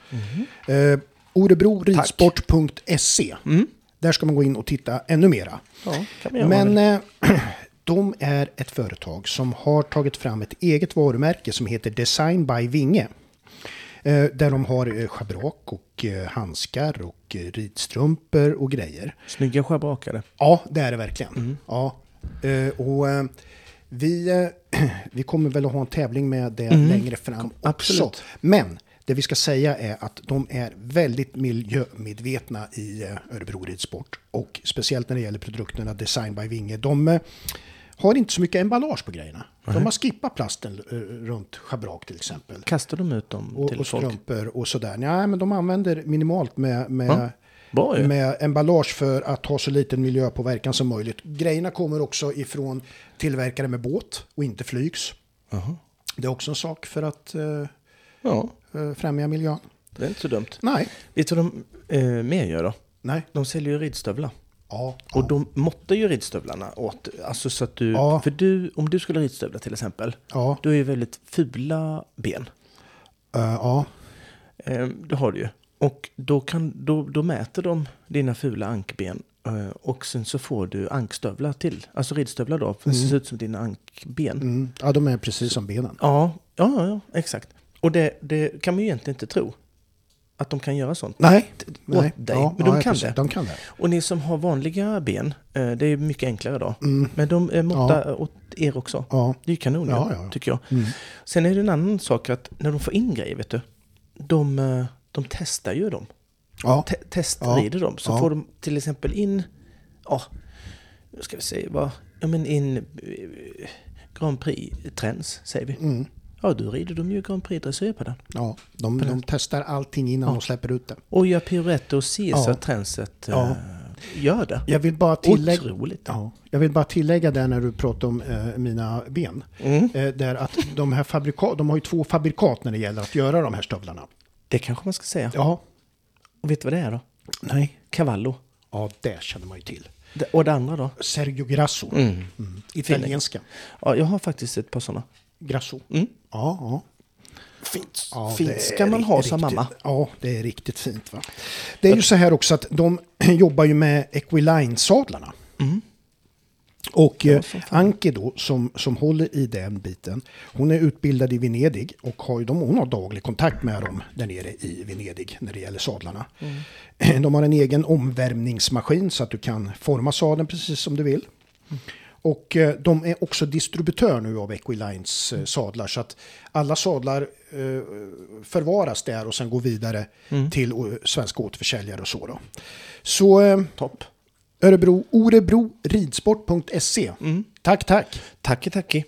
Örebroridsport.se. Där ska man gå in och titta ännu mera. Ja, kan vi göra. Men de är ett företag som har tagit fram ett eget varumärke som heter Design by Vinge. Där de har schabrak och handskar och ridstrumpor och grejer. Snygga schabrakare. Ja, det är det verkligen. Ja. Och vi kommer väl att ha en tävling med det längre fram också. Absolut. Men det vi ska säga är att de är väldigt miljömedvetna i Örebro Ridsport. Och speciellt när det gäller produkterna Design by Vinge. De har inte så mycket emballage på grejerna. De har skippat plasten runt schabrak till exempel. Kastar de ut dem till och folk? strumpor och sådär. Nej, men de använder minimalt med emballage för att ha så liten miljöpåverkan som möjligt. Grejerna kommer också ifrån tillverkare med båt och inte flygs. Det är också en sak för att främja miljön. Det är inte så dumt. Nej. Vet du vad de mer gör då? Nej. De säljer ju ridstövlar. Ja. Och de måttar ju ridstövlarna åt, alltså så att du, för om du skulle ridstövla till exempel, då är ju väldigt fula ben. Det har du ju. Och då mäter de dina fula ankben och sen så får du ankstövlar till. Alltså ridstövlar då, för det ser ut som dina ankben. Ja, de är precis som benen. Ja, exakt. Och det kan man ju egentligen inte tro. Att de kan göra sånt. Nej. Men de kan det. De kan det. Och ni som har vanliga ben, det är mycket enklare då. Men de måttar åt er också. Ja. Det är ju kanon, tycker jag. Sen är det en annan sak att när de får in grejer, vet du, de testar ju dem. Testrider dem. Så får de till exempel in, nu ska vi säga, in Grand Prix-trends, säger vi. Ja, då rider de ju Grand Prix-dressyr på den. Ja, de testar allting innan de släpper ut det. Och gör piruetter och ser så att trendset gör det. Jag vill bara tillägga där när du pratar om mina ben. Där att de här de har ju 2 fabrikat när det gäller att göra de här stövlarna. Det kanske man ska säga. Ja. Och vet du vad det är då? Nej. Cavallo. Ja, det känner man ju till. Och det andra då? Sergio Grasso. Italienska. Ja, jag har faktiskt ett par sådana. Grasso. Ja. Fint. Fint ska man ha som mamma. Ja, det är riktigt fint. Va? Det är ju så här också att de jobbar ju med Equiline-sadlarna. Och Anke då, som håller i den biten, hon är utbildad i Venedig och hon har daglig kontakt med dem där nere i Venedig när det gäller sadlarna. De har en egen omvärmningsmaskin så att du kan forma sadeln precis som du vill. Och de är också distributör nu av Equilines sadlar så att alla sadlar förvaras där och sen går vidare till svenska återförsäljare och så då. Så topp. Örebroridsport.se. Tack. Tack.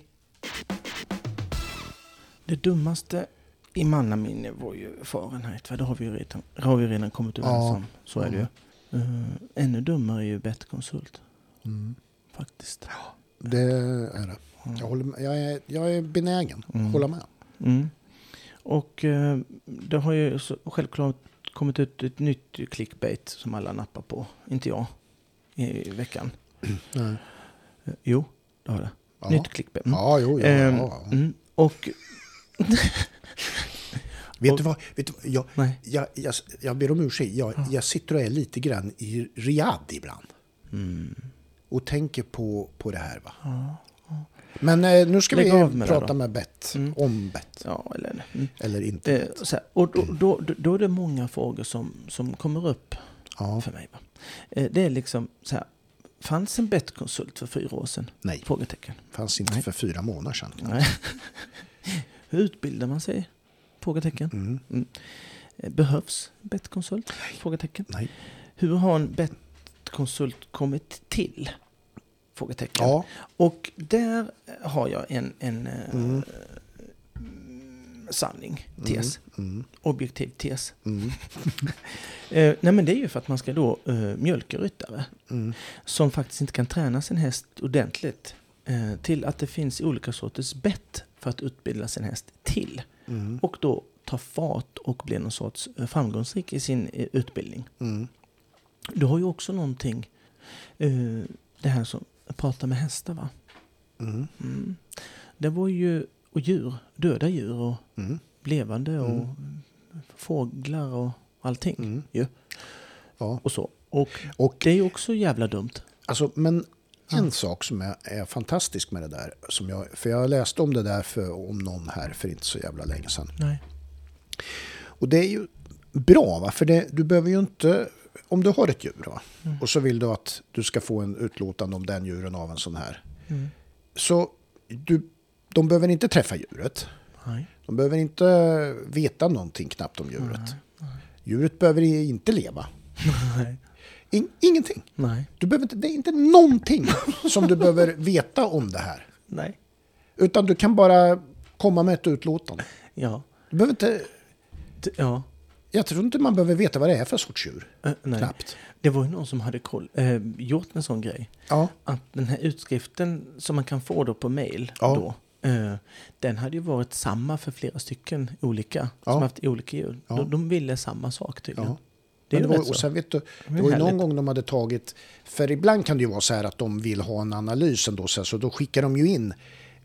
Det dummaste i mannaminne var ju Fahrenheit. För det har vi redan kommit överens om. Så är det ju. Ännu dummare är ju Bettkonsult. Faktiskt. Ja, det är det. Jag är benägen att hålla med. Och det har ju självklart kommit ut ett nytt clickbait som alla nappar på. Inte jag. I veckan. Nej. Jo, det har det. Ja. Nytt clickbait. Ja, jo. Och... Vet du vad? Nej. Jag ber om ursäkt. Jag sitter och är lite grann i Riyadh ibland. Och tänker på det här, va? Ja. Men nu ska Lägg vi med prata med Bett. Om Bett. Ja, Eller inte. Så här, och då är det många frågor som kommer upp för mig. Va? Det är liksom så här. Fanns en Bettkonsult för 4 år sedan? Nej. Frågetecken. Fanns inte för 4 månader sedan. Nej. Hur utbildar man sig? Frågetecken. Behövs Bettkonsult? Frågetecken. Nej. Hur har en Bettkonsult kommit till? Frågetecken. Ja. Och där har jag en sanning, tes. Objektiv tes. Nej, men det är ju för att man ska då mjölka ryttare som faktiskt inte kan träna sin häst ordentligt till att det finns olika sorters bett för att utbilda sin häst till. Och då ta fart och bli någon sorts framgångsrik i sin utbildning. Du har ju också någonting det här som prata med hästar, va? Det var ju och djur, döda djur och levande och fåglar och allting. Ja. Och så. Och det är ju också jävla dumt. Alltså, men en sak som är fantastisk med det där, för jag läste om det där om någon här för inte så jävla länge sedan. Nej. Och det är ju bra, va? För du behöver ju inte, om du har ett djur, va? Och så vill du att du ska få en utlåtande om den djuren av en sån här. Så de behöver inte träffa djuret. Nej. De behöver inte veta någonting knappt om djuret. Nej. Djuret behöver inte leva. Nej. Ingenting. Nej. Det är inte någonting som du behöver veta om det här. Nej. Utan du kan bara komma med ett utlåtande. Ja. Du behöver inte... Ja. Jag tror inte man behöver veta vad det är för sorts djur. Nej. Knappt. Det var ju någon som hade gjort en sån grej. Ja. Att den här utskriften som man kan få då på mail då, den hade ju varit samma för flera stycken olika som haft olika djur. Ja. De ville samma sak tydligen. Ja. Det är ju rätt och sen vet du, det det var ju någon härligt. gång de hade tagit, för ibland kan det ju vara så här att de vill ha en analys ändå, så då skickar de ju in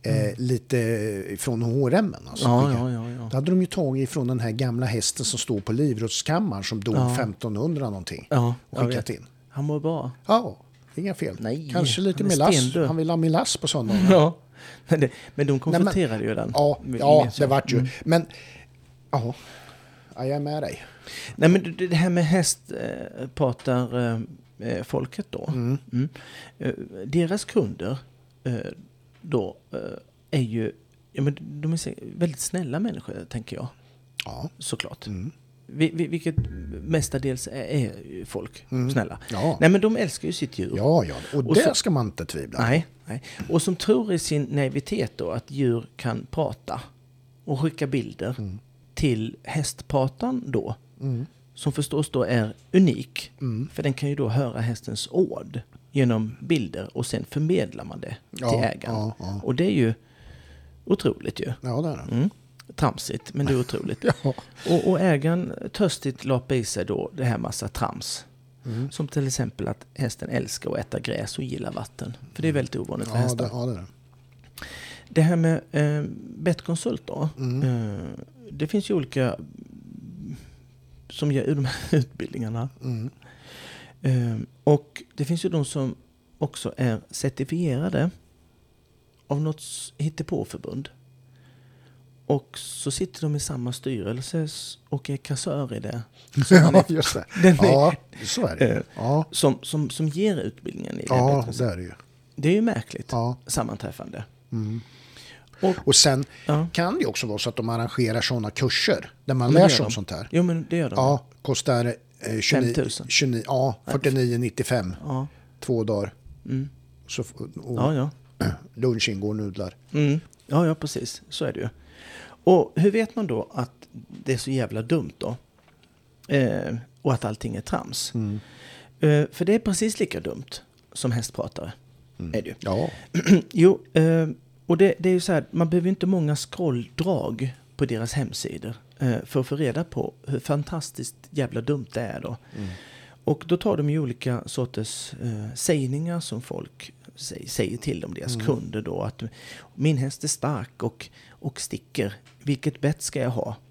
lite från HRM:en. Alltså. Ja. Då hade de ju tagit från den här gamla hästen som stod på livrustskammaren som dog 1500 någonting och skickat in. Han mår bra. Ja, inga fel. Nej, kanske lite han är melass. stendöd. Han vill ha melass på söndagen. Ja. Men de konfronterade ju den. Ja, det vart ju. Men ja, jag är med dig. Nej, men det här med hästpratar folket då. Deras kunder då är ju, men de är väldigt snälla människor, tänker jag. Ja. Såklart. Vilket mestadels är folk snälla. Ja. Nej, men de älskar ju sitt djur. Ja, och det ska man inte tvivla. Nej. Och som tror i sin naivitet då att djur kan prata och skicka bilder till hästpratan då. Som förstås då är unik. För den kan ju då höra hästens ord genom bilder och sen förmedlar man det till ägaren. Ja. Och det är ju otroligt ju. Ja, det är det. Tramsigt, men det är otroligt. Ja. Och ägaren törstigt lapar i sig då det här massa trams. Som till exempel att hästen älskar att äta gräs och gillar vatten. För det är väldigt ovanligt för hästar. Det är det. Det här med Bettkonsult då. Det finns ju olika som gör de här utbildningarna. Och det finns ju de som också är certifierade av något hittepåförbund. Och så sitter de i samma styrelse och är kassör i det. Ja, just det. Ja, så är det. Ja. Som ger utbildningen i det. Ja, det är det ju. Det är ju märkligt. Ja. Sammanträffande. Och sen kan det ju också vara så att de arrangerar sådana kurser där man lär sig om sånt här. Jo, men det gör de. Ja, kostar 5 000. 49,95. Ja. 2 dagar. Så, Ja. lunch ingår nudlar. Ja, precis. Så är det ju. Och hur vet man då att det är så jävla dumt då? Och att allting är trams? För det är precis lika dumt som hästpratare. Är det ju. Ja. Jo, och det är ju så här, man behöver inte många scrolldrag på deras hemsidor för att få reda på hur fantastiskt jävla dumt det är då. Och då tar de ju olika sorters sägningar som folk säger till dem, deras kunder då, att min häst är stark och sticker. Vilket bett ska jag ha?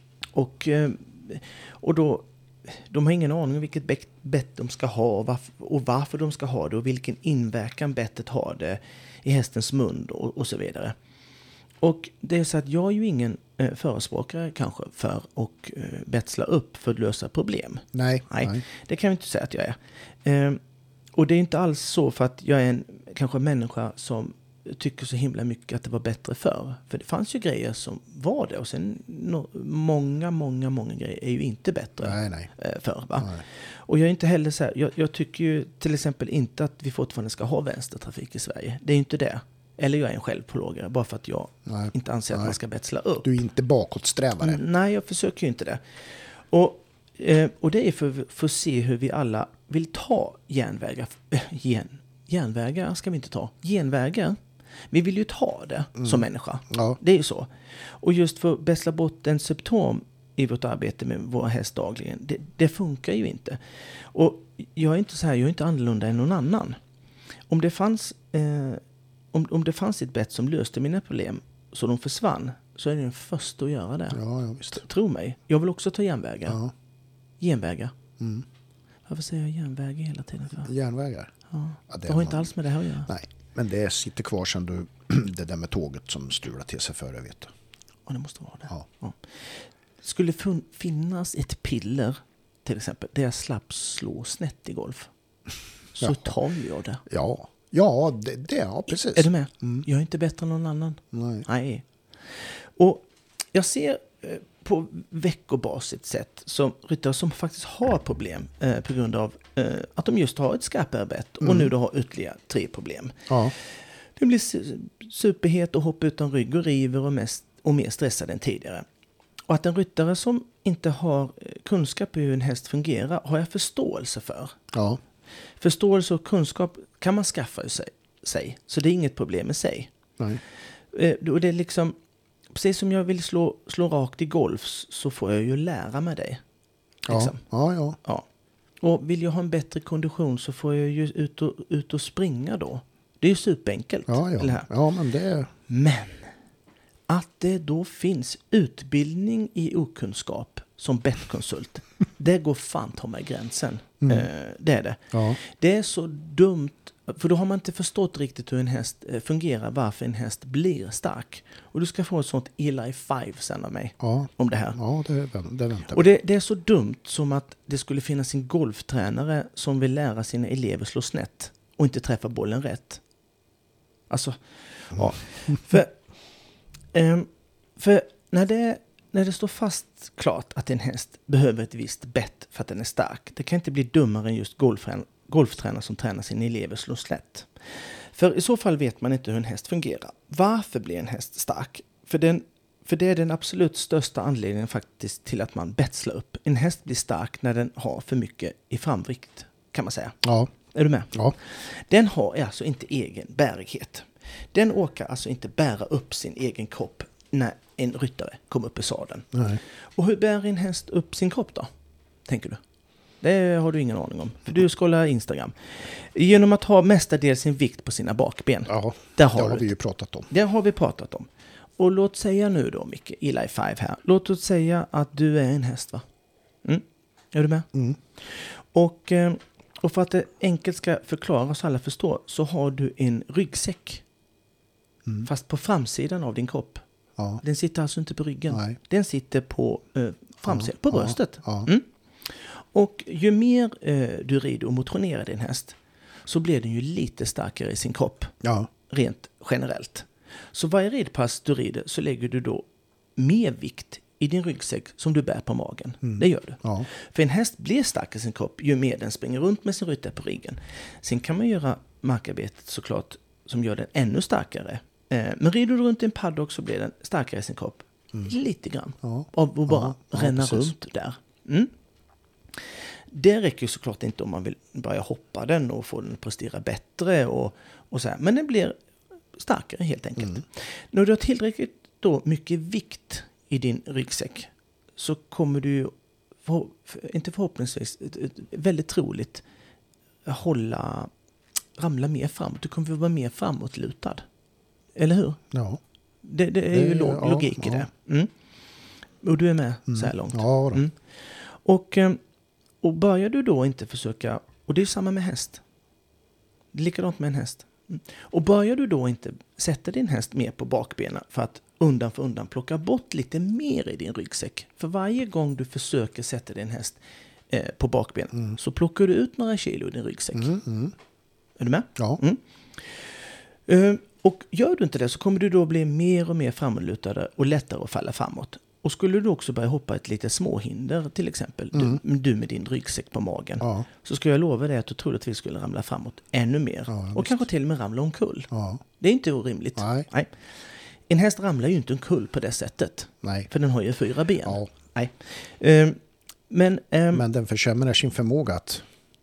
Och då, de har ingen aning om vilket bett de ska ha och varför de ska ha det och vilken inverkan bettet har det i hästens mun och så vidare. Och det är så att jag är ju ingen förespråkare kanske för att betsla upp för att lösa problem. Nej. Det kan vi inte säga att jag är. Och det är inte alls så för att jag är en kanske människa som tycker så himla mycket att det var bättre förr. För det fanns ju grejer som var det och sen många grejer är ju inte bättre förr. Va? Nej. Och jag är inte heller så här, jag tycker ju till exempel inte att vi fortfarande ska ha vänstertrafik i Sverige. Det är ju inte det. Eller jag är en självpålågare bara för att jag inte anser att man ska betsla upp. Du är inte bakåtsträvare. Nej, jag försöker ju inte det. Och det är för att se hur vi alla vill ta genvägar. Genvägar ska vi inte ta. Genvägar. Vi vill ju ta det som människa. Ja. Det är ju så. Och just för att betsla bort en symptom i vårt arbete med våra häst dagligen. Det funkar ju inte. Och jag är inte så här, jag är inte annorlunda än någon annan. Om det fanns ett bett som löste mina problem så de försvann, så är det den första att göra det. Ja, visst. Tro mig. Jag vill också ta genvägar. Ja. Genvägar. Varför säger jag genvägar hela tiden? Järnvägar? Ja. Det har inte alls med det här att göra. Nej, men det sitter kvar sedan du det där med tåget som strulade till sig före, vet du. Ja, det måste vara det. Ja. Skulle finnas ett piller, till exempel, där jag slapp slå snett i golf, så tar jag det. Ja, precis. Är du med? Jag är inte bättre än någon annan. Nej. Och jag ser på veckobasis sätt som ryttare som faktiskt har problem på grund av att de just har ett skarpare bett och nu då har ytterligare 3 problem. Ja. Det blir superhet och hopp utan rygg och river och mer stressad än tidigare. Och att en ryttare som inte har kunskap i hur en häst fungerar har jag förståelse för. Ja. Förståelse och kunskap kan man skaffa sig. Så det är inget problem med sig. Nej. Och det är liksom, precis som jag vill slå rakt i golf så får jag ju lära mig det. Liksom. Ja. Och vill jag ha en bättre kondition så får jag ju ut och springa då. Det är ju superenkelt. Ja, men det är... Men att det då finns utbildning i okunskap som bettkonsult, det går fan ta mig gränsen. Det är det. Ja. Det är så dumt, för då har man inte förstått riktigt hur en häst fungerar, varför en häst blir stark. Och du ska få ett sånt Eli 5 sen av mig om det här. Ja, det väntar. Och det är så dumt som att det skulle finnas en golftränare som vill lära sina elever slå snett och inte träffa bollen rätt. Alltså, För när det står fast klart att en häst behöver ett visst bett för att den är stark, det kan inte bli dummare än just golftränare som tränar sina elever slå slätt. För i så fall vet man inte hur en häst fungerar. Varför blir en häst stark? För det är den absolut största anledningen faktiskt till att man betslar upp. En häst blir stark när den har för mycket i framvikt, kan man säga. Ja. Är du med? Ja. Den har alltså inte egen bärighet. Den orkar alltså inte bära upp sin egen kropp när en ryttare kommer upp i sadeln. Nej. Och hur bär en häst upp sin kropp då? Tänker du? Det har du ingen aning om. För du scrollar Instagram. Genom att ha mestadels sin vikt på sina bakben. Ja, det har vi ju pratat om. Det har vi pratat om. Och låt säga nu då, Micke, Eli 5 här. Låt oss säga att du är en häst, va? Är du med? Och för att det enkelt ska förklara så alla förstår, så har du en ryggsäck. Fast på framsidan av din kropp. Ja. Den sitter alltså inte på ryggen. Nej. Den sitter på framsidan, på bröstet. Ja. Och ju mer du rider och motionerar din häst, så blir den ju lite starkare i sin kropp. Ja. Rent generellt. Så varje ridpass du rider så lägger du då mer vikt i din ryggsäck som du bär på magen. Det gör du. Ja. För en häst blir stark i sin kropp ju mer den springer runt med sin ryttare på ryggen. Sen kan man göra markarbetet såklart som gör den ännu starkare. Men rider du runt i en paddock så blir den starkare i sin kropp. Lite grann. Ja. Av att bara ränna precis. runt där. Det räcker ju såklart inte om man vill börja hoppa den och få den att prestera bättre och så här. Men den blir starkare helt enkelt. När du har tillräckligt då mycket vikt i din ryggsäck så kommer du inte förhoppningsvis, väldigt troligt ramla mer framåt. Du kommer vara mer framåtlutad. Eller hur? Ja. Det är ju logik i det. Mm. Och du är med så här långt. Ja, då. Mm. Och börjar du då inte försöka, och det är samma med häst. Det är likadant med en häst. Mm. Och börjar du då inte sätta din häst mer på bakbenen för att undan för undan plocka bort lite mer i din ryggsäck. För varje gång du försöker sätta din häst på bakbenen så plockar du ut några kilo i din ryggsäck. Är du med? Ja. Och gör du inte det så kommer du då bli mer och mer framåtlutad och lättare att falla framåt. Och skulle du också börja hoppa ett litet småhinder, till exempel, du med din ryggsäck på magen, så ska jag lova dig att du troligtvis skulle ramla framåt ännu mer. Och kanske till och med ramla omkull. Ja. Det är inte orimligt. Nej. En häst ramlar ju inte omkull på det sättet. Nej. För den har ju 4 ben. Ja. Nej. Men den försämrar sin förmåga att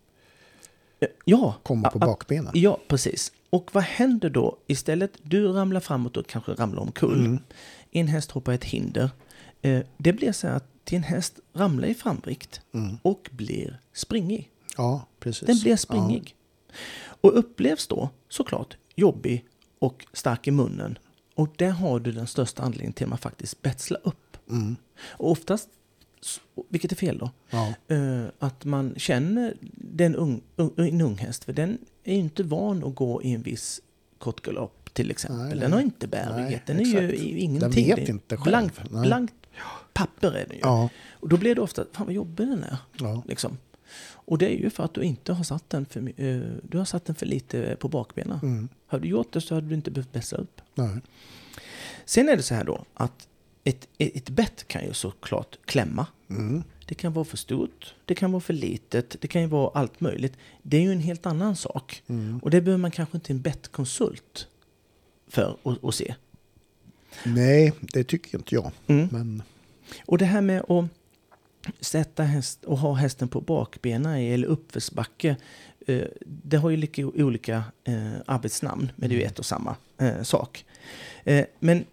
komma på bakbenen. Ja, precis. Och vad händer då? Istället, du ramlar framåt och kanske ramlar omkull. En häst hoppar ett hinder. Det blir så att din häst ramlar i framvikt och blir springig. Ja, precis. Den blir springig. Ja. Och upplevs då såklart jobbig och stark i munnen. Och där har du den största anledningen till att man faktiskt spetslar upp. Och oftast, vilket är fel då, att man känner en ung häst, för den är inte van att gå i en viss kort galopp till exempel. Nej. Den har inte bärighet, den är ju ingenting. Den vet inte själv. Blankt papper är den ju. Ja. Och då blir det ofta, fan vad jobbig den är. Ja. Liksom. Och det är ju för att du inte har satt den du har satt den för lite på bakbenen. Hade du gjort det så hade du inte behövt bästa upp. Nej. Sen är det så här då att ett bett kan ju såklart klämma. Det kan vara för stort, det kan vara för litet, det kan ju vara allt möjligt. Det är ju en helt annan sak. Och det behöver man kanske inte en bettkonsult för att se. Nej, det tycker inte jag. Men... Och det här med att sätta häst och ha hästen på bakbenen eller uppförsbacke, det har ju lite olika arbetsnamn, men det är ju ett och samma sak. Men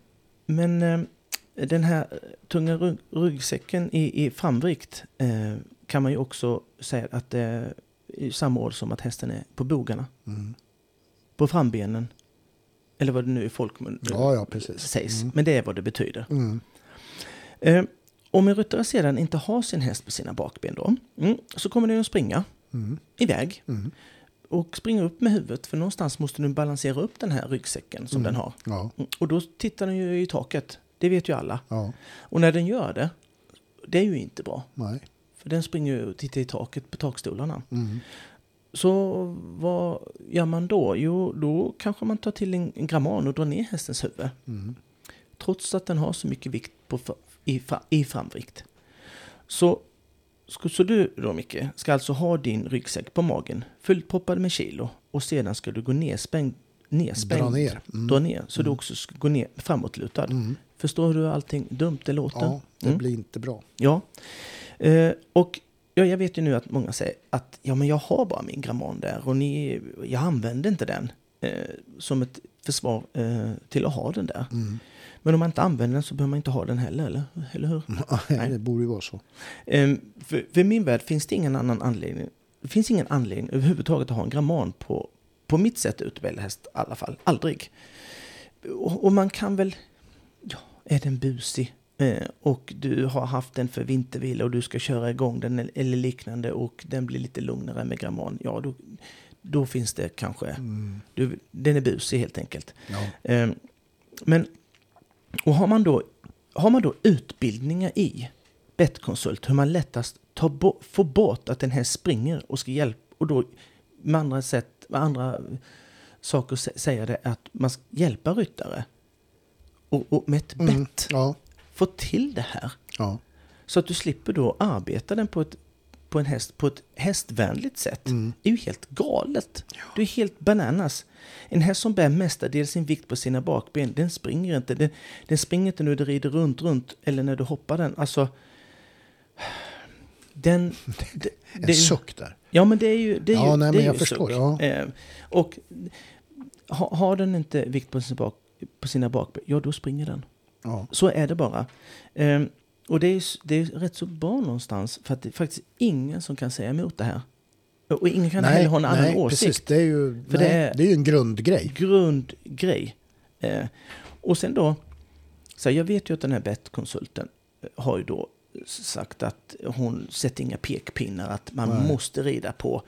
den här tunga ryggsäcken i framvikt kan man ju också säga att det är samma ord som att hästen är på bogarna. På frambenen. Eller vad det nu i folkmun sägs. Men det är vad det betyder. Om en ryttare sedan inte har sin häst på sina bakben då, så kommer den att springa iväg. Och springa upp med huvudet, för någonstans måste den balansera upp den här ryggsäcken som den har. Ja. Och då tittar den ju i taket. Det vet ju alla. Ja. Och när den gör det, det är ju inte bra. Nej. För den springer ju och tittar i taket på takstolarna. Så vad gör man då? Jo, då kanske man tar till en gramman och drar ner hästens huvud. Trots att den har så mycket vikt i framvikt. Så du då, Micke, ska alltså ha din ryggsäck på magen fullt proppad med kilo, och sedan ska du gå nerspänd. Dra ner. Så du också ska gå ner framåtlutad. Förstår du allting dumt det låter? Ja, det blir inte bra. Ja. Och jag vet ju nu att många säger att men jag har bara min gramman där och jag använder inte den som ett försvar till att ha den där. Men om man inte använder den så behöver man inte ha den heller, eller hur? Nej, det borde ju vara så. För min värld finns det ingen annan anledning. Det finns ingen anledning överhuvudtaget att ha en gramman på mitt sätt utbilda häst i alla fall. Aldrig. Och man kan väl, är den busig och du har haft den för vintervila och du ska köra igång den eller liknande och den blir lite lugnare med gramman, då finns det kanske, den är busig helt enkelt. Ja. Men och har man då utbildningar i bettkonsult hur man lättast får bort att den här springer och ska hjälpa, och då med andra saker säger det att man ska hjälpa ryttare och med ett bett få till det här. Ja. Så att du slipper då arbeta den på en häst på ett hästvänligt sätt. Det är ju helt galet. Ja. Du är helt bananas. En häst som bär mestadels sin vikt på sina bakben, den springer inte. Den springer inte när du rider runt eller när du hoppar den. Alltså en suck där. Ja, men det är ju det är men jag förstår. Ja. Och har den inte vikt på sina bakben, då springer den. Ja. Så är det bara. Och det är rätt så bra någonstans. För att det är faktiskt ingen som kan säga emot det här. Och ingen kan heller ha en annan åsikt. Precis. Det är ju en grundgrej. Grundgrej. Och sen då, så jag vet ju att den här bettkonsulten har ju då sagt att hon sätter inga pekpinnar att man måste rida på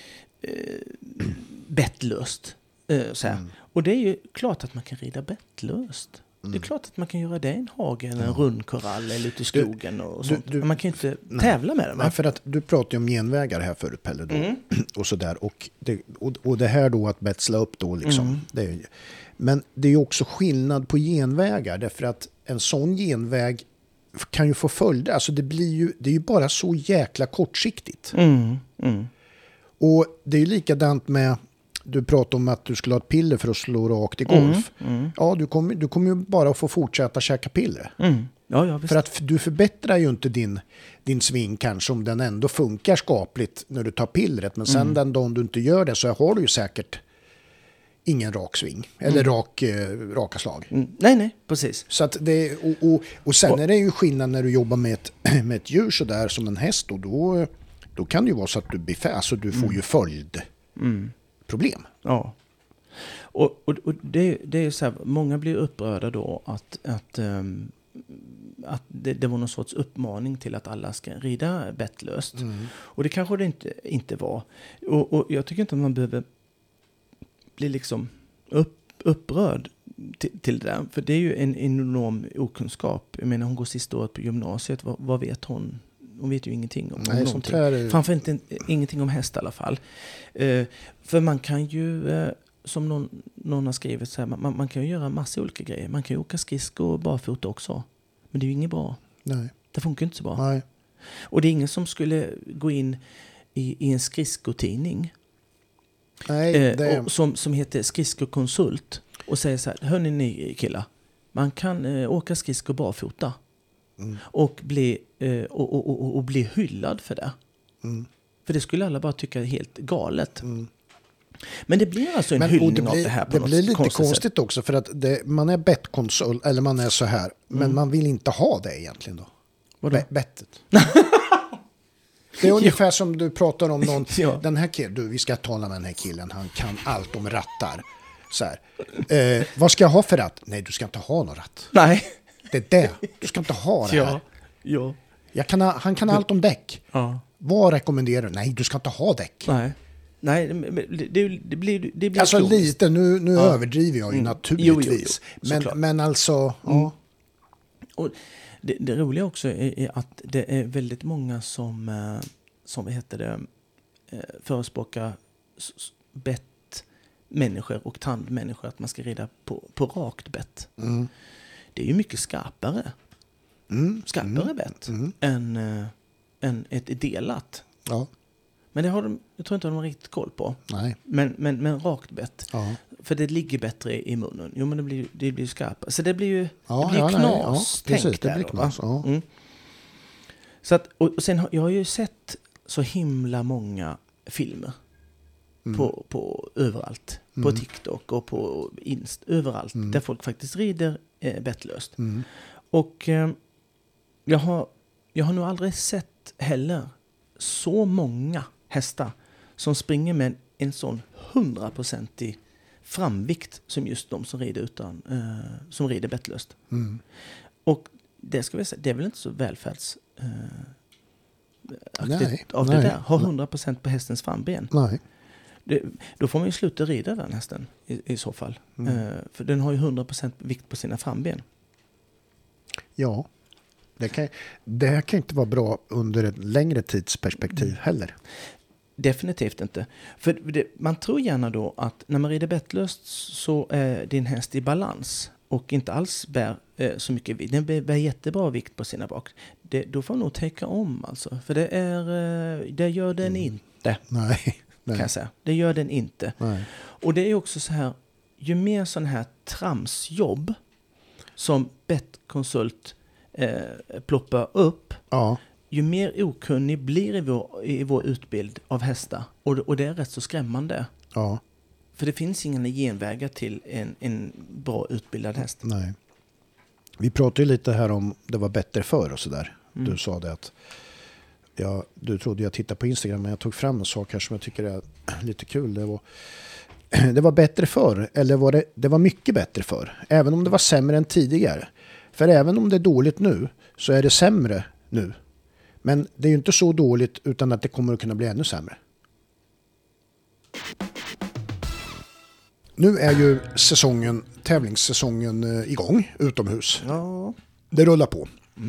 bettlöst. Så här. Och det är ju klart att man kan rida bettlöst. Det är klart att man kan göra det i en hage eller en rundkorall eller ute i skogen och sånt. Men man kan ju inte tävla med det. Nej, för att du pratade om genvägar här förut, Pelle. Då, och sådär. Och det här då att betsla upp då liksom. Men det är ju också skillnad på genvägar. Därför att en sån genväg kan ju få följder. Alltså det är ju bara så jäkla kortsiktigt. Och det är ju likadant med... Du pratade om att du skulle ha ett piller för att slå rakt i golf. Ja, du kommer ju bara att få fortsätta käka piller. Ja, visst. För att du förbättrar ju inte din sving kanske om den ändå funkar skapligt när du tar pillret. Men sen den dagen du inte gör det så har du ju säkert ingen rak sving. Eller raka slag. Nej, precis. Så att det, och sen är det ju skillnad när du jobbar med ett djur så där som en häst. Och då kan det ju vara så att du blir fast och du får ju följdproblem. Ja. Och det är så här, många blir upprörda då att det var någon sorts uppmaning till att alla ska rida bettlöst. Och det kanske det inte var. Och jag tycker inte att man behöver bli liksom upprörd till det där. För det är ju en enorm okunskap. Jag menar, hon går sista året på gymnasiet. Vad vet hon? Hon vet ju ingenting om någonting. Framförallt ingenting om häst i alla fall. För man kan ju, som någon har skrivit så här, man kan ju göra massa olika grejer. Man kan ju åka skridskor barfota också. Men det är ju inget bra. Nej. Det funkar inte så bra. Nej. Och det är ingen som skulle gå in i en skridskotidning. Nej, som heter Skridskokonsult och säger så här: hörni ni killar, man kan åka skridskor barfota och bli hyllad för det. För det skulle alla bara tycka är helt galet. Men det blir alltså en hyllning av det här på något blir lite konstigt sätt. också för att man är bettkonsult eller man är så här, men man vill inte ha det egentligen då. Vadå? Bettet. Det är ungefär som du pratar om någon, den här killen, vi ska tala med den här killen, han kan allt om rattar. Så här. Vad ska jag ha för ratt? Nej, du ska inte ha någon ratt. Nej. Det är det. Du ska inte ha det här. Ja. Han kan allt om däck. Ja. Vad rekommenderar du? Nej, du ska inte ha däck. Nej, det blir alltså klokt. Lite, nu överdriver jag ju naturligtvis. Men alltså... Ja. Och det roliga också är att det är väldigt många som förespråkar bettmänniskor och tandmänniskor att man ska rida på rakt bett. Det är ju mycket skarpare. Skarpare bett än ett delat. Ja. Men det har jag tror inte de har riktigt koll på. Nej. Men rakt bett. Ja. För det ligger bättre i munnen. Jo, men det blir skarpare. Så det blir ju knas. Precis, det blir knas. Ja. Så att, och sen jag har ju sett så himla många filmer på överallt. På TikTok och på Inst. Överallt. Där folk faktiskt rider bettlöst. Och jag har nog aldrig sett heller så många hästar som springer med en sån 100% framvikt som just de som rider som rider bettlöst. Och det ska vi säga, det är väl inte så välfärdsaktigt av det där. Har 100% på hästens framben. Nej. Då får man ju sluta rida den hästen i så fall. För den har ju 100% vikt på sina framben. Ja. Det här kan inte vara bra under ett längre tidsperspektiv heller. Definitivt inte. För man tror gärna då att när man rider bettlöst så är din häst i balans och inte alls bär så mycket vikt. Den bär jättebra vikt på sina bak. Då får man nog tänka om alltså. För det gör den inte. Nej. Kan jag säga. Det gör den inte. Nej. Och det är också så här, ju mer sån här tramsjobb som bettkonsult ploppar upp, ju mer okunnig blir i vår utbild av hästar. Och det är rätt så skrämmande. Ja. För det finns inga genvägar till en bra utbildad häst. Nej. Vi pratade ju lite här om det var bättre förr och sådär. Du sa det att du trodde jag tittade på Instagram, men jag tog fram en sak här som jag tycker är lite kul. Det var bättre förr, eller det var mycket bättre förr, även om det var sämre än tidigare. För även om det är dåligt nu så är det sämre nu. Men det är ju inte så dåligt utan att det kommer att kunna bli ännu sämre. Nu är ju tävlingssäsongen igång utomhus. Ja. Det rullar på.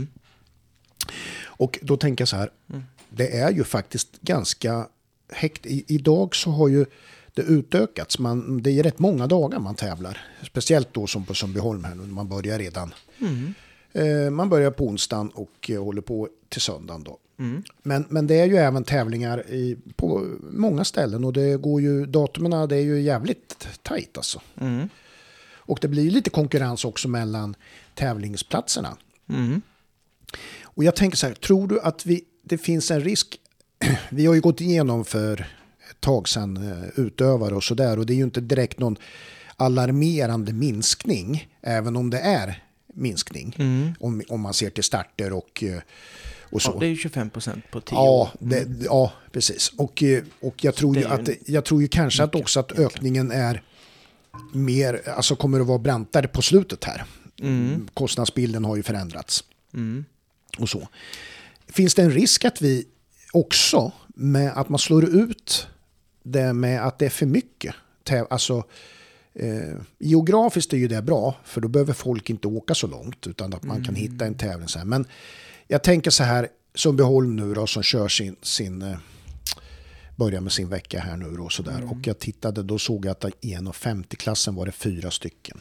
Och då tänker jag så här, det är ju faktiskt ganska idag så har ju det utökats. Det är rätt många dagar man tävlar. Speciellt då som på Sundbyholm här nu. Man börjar redan. Man börjar på onsdagen och håller på till söndagen då. Men det är ju även tävlingar på många ställen. Och det går ju, datumerna, det är ju jävligt tajt alltså. Och det blir lite konkurrens också mellan tävlingsplatserna. Och jag tänker så här, tror du att det finns en risk? Vi har ju gått igenom för ett tag sedan utövare och sådär. Och det är ju inte direkt någon alarmerande minskning. Även om det är minskning. Om man ser till starter och så. Ja, det är ju 25% på 10 år. Ja, precis. Och jag tror ju kanske att också att ökningen är mer, alltså kommer att vara brantare på slutet här. Kostnadsbilden har ju förändrats. Och så. Finns det en risk att vi också med att man slår ut det med att det är för mycket? Alltså geografiskt är ju det bra, för då behöver folk inte åka så långt utan att man kan hitta en tävling så här. Men jag tänker så här, Sundbyholm nu då som kör sin börjar med sin vecka här nu då, så där. Och jag tittade, då såg jag att i 1,50-klassen var det 4 stycken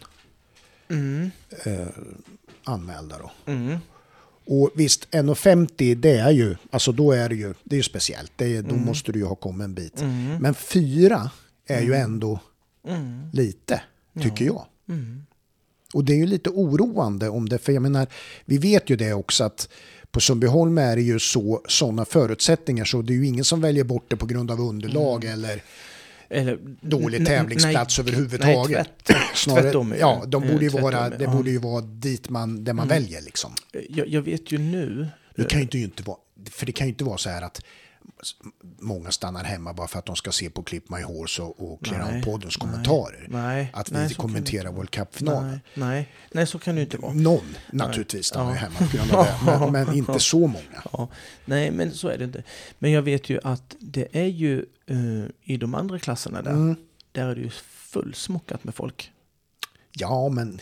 anmälda då. Och visst, 1,50 det är ju, alltså då är det är ju speciellt. Då måste du ju ha kommit en bit. Men 4 är ju ändå lite, tycker jag. Och det är ju lite oroande om det, för jag menar, vi vet ju det också att på Sundbyholm är det ju sådana förutsättningar så det är ju ingen som väljer bort det på grund av underlag eller dålig tävlingsplats överhuvudtaget. Tvärtom. Ja, det borde ju vara dit där man väljer liksom. Jag vet ju nu. Det kan ju inte vara, för det kan ju inte vara så här att många stannar hemma bara för att de ska se på Clip My Horse och Clear-Poddens kommentarer. Att vi kommenterar World Cup-finalen. Nej, så kan det ju inte vara. Någon naturligtvis stannar hemma på grund av det, men inte så många. Ja. Nej, men så är det inte. Men jag vet ju att det är ju i de andra klasserna där är det ju fullsmockat med folk. Ja, men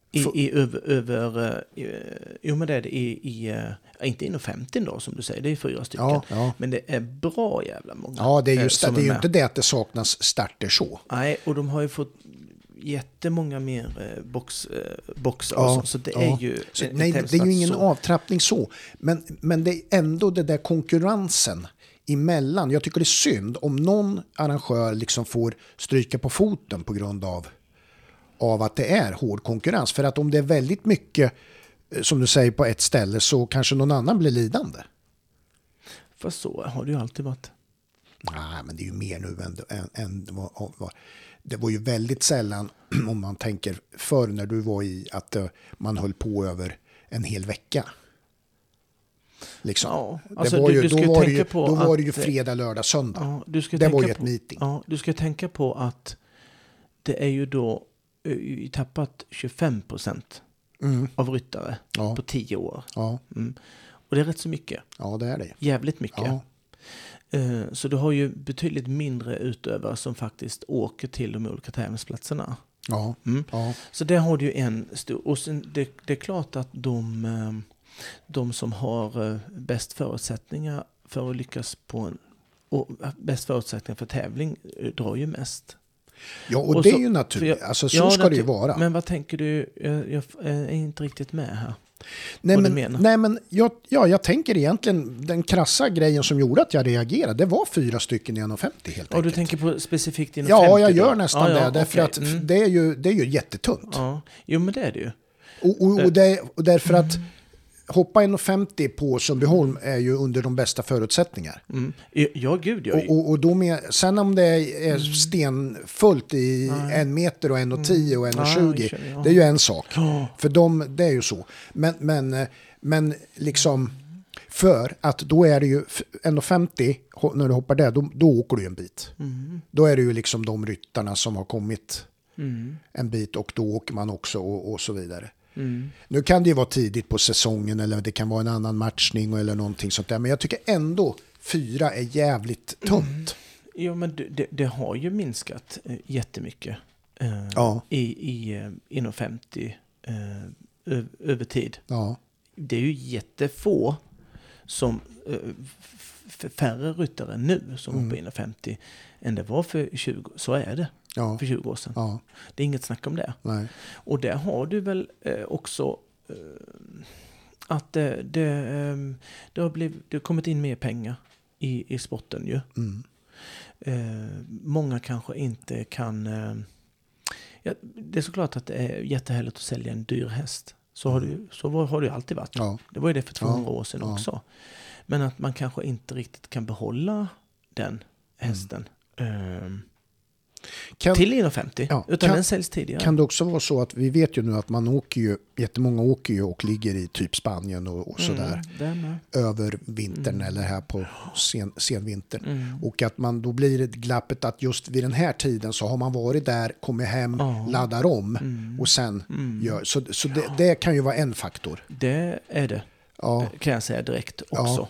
men det är det inte inom 50 då som du säger, det är 4 stycken. Ja. Men det är bra jävla många. Ja, det är just det. Det är ju inte det att det saknas starter så. Nej, och de har ju fått jättemånga mer boxar. Så det är ju... Nej, det är ju ingen avtrappning så. Men det är ändå det där konkurrensen emellan. Jag tycker det är synd om någon arrangör liksom får stryka på foten på grund av att det är hård konkurrens. För att om det är väldigt mycket, som du säger, på ett ställe så kanske någon annan blir lidande. För så har det ju alltid varit. Nej, men det är ju mer nu än vad det var ju väldigt sällan, om man tänker förr när du var i att man höll på över en hel vecka. Liksom. Ja, alltså då var det ju fredag, lördag, söndag. Ja, det var ju ett meeting. Ja, du ska tänka på att det är ju då tappat 25% av ryttare på 10 år. Ja. Och det är rätt så mycket. Ja, det är det. Jävligt mycket. Ja. Så du har ju betydligt mindre utövare som faktiskt åker till de olika tävlingsplatserna. Ja. Ja. Så där har du ju en stor... Och sen det är klart att de som har bäst förutsättningar för att lyckas och bäst förutsättningar för tävling drar ju mest. Ja, och det är ju naturligt. Alltså så ska det ju vara. Men vad tänker du? Jag är inte riktigt med här. Jag tänker egentligen den krassa grejen som gjorde att jag reagerade, det var 4 stycken i 1,50 helt enkelt. Och du tänker på specifikt i 1,50? Ja, jag gör nästan det. Därför att det är ju jättetunt. Ja, jo men det är det ju. Och därför att hoppa 1,50 på Sundbyholm är ju under de bästa förutsättningar. Ja, gud. Och då sen om det är stenfullt i 1 meter och 1,10 och 1,20, det är ju en sak. För det är ju så. Men liksom, för att då är det ju 1,50 när du hoppar där, då åker du en bit. Då är det ju liksom de ryttarna som har kommit en bit, och då åker man också och så vidare. Nu kan det ju vara tidigt på säsongen, eller det kan vara en annan matchning eller någonting sånt där, men jag tycker ändå 4 är jävligt tunt. Ja, men det har ju minskat jättemycket inom 50 över tid. Ja. Det är ju jättefå som färre ryttare nu som hoppar in 50 än det var för 20, så är det. Ja. För 20 år sedan. Ja. Det är inget snack om det. Nej. Och där har du väl också att det har kommit in mer pengar i sporten ju. Många kanske inte kan... det är såklart att det är jättehärligt att sälja en dyr häst. Så har det ju alltid varit. Ja. Det var ju det för 200 år sedan också. Men att man kanske inte riktigt kan behålla den hästen. Till 1,50. Utan den säljs tidigare. Kan det också vara så att vi vet ju nu att man åker ju, jättemånga åker ju och ligger i typ Spanien och sådär över vintern eller här på senvintern. Och att man då blir det glappet att just vid den här tiden så har man varit där, kommit hem, laddar om och sen gör. Så det kan ju vara en faktor. Det är det. Kan jag säga direkt också.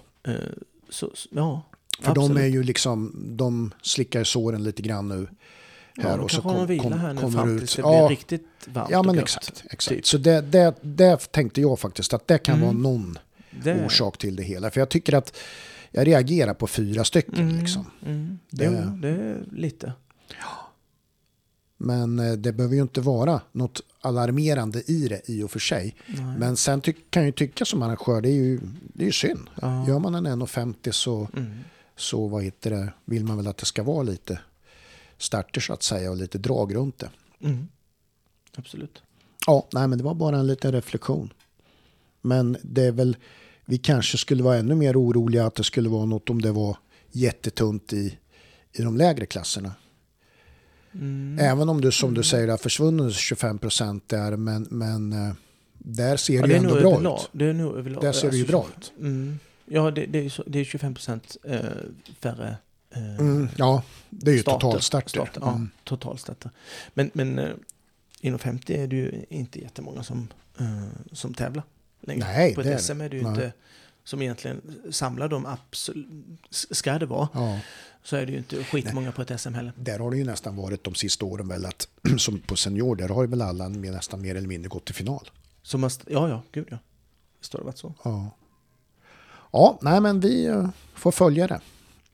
För de är ju liksom, de slickar såren lite grann nu. Här, och så kommer ut. Det blir riktigt varmt. Ja, men exakt. Typ. Så det tänkte jag faktiskt att det kan vara någon orsak till det hela. För jag tycker att jag reagerar på 4 stycken. Liksom. Det är lite. Ja. Men det behöver ju inte vara något alarmerande i det i och för sig. Nej. Men sen kan jag ju tycka som arrangör, det är ju synd. Ja. Gör man en 1,50 så vad heter det, vill man väl att det ska vara lite starter så att säga och lite drag runt det. Absolut. Ja, nej, men det var bara en liten reflektion. Men det är väl, vi kanske skulle vara ännu mer oroliga att det skulle vara något om det var jättetunt i de lägre klasserna. Även om du som du säger har försvunnit 25% där, men där ser det ju ändå bra ut. Det är nog överlag. Där ser det ju bra ut. Ja, det är 25% färre ja, det är ju totalstarter. Totalstarter. Men inom 50 är det ju inte jättemånga som tävlar längre. Nej, på ett SM är det ju inte som egentligen samlar dem absolut. Ska det vara så är det ju inte skitmånga på ett SM heller. Där har det ju nästan varit de sista åren väl att som på senior, där har ju väl alla nästan mer eller mindre gått till final. Gud ja. Visst har det varit så. Ja, nej, men vi får följa det.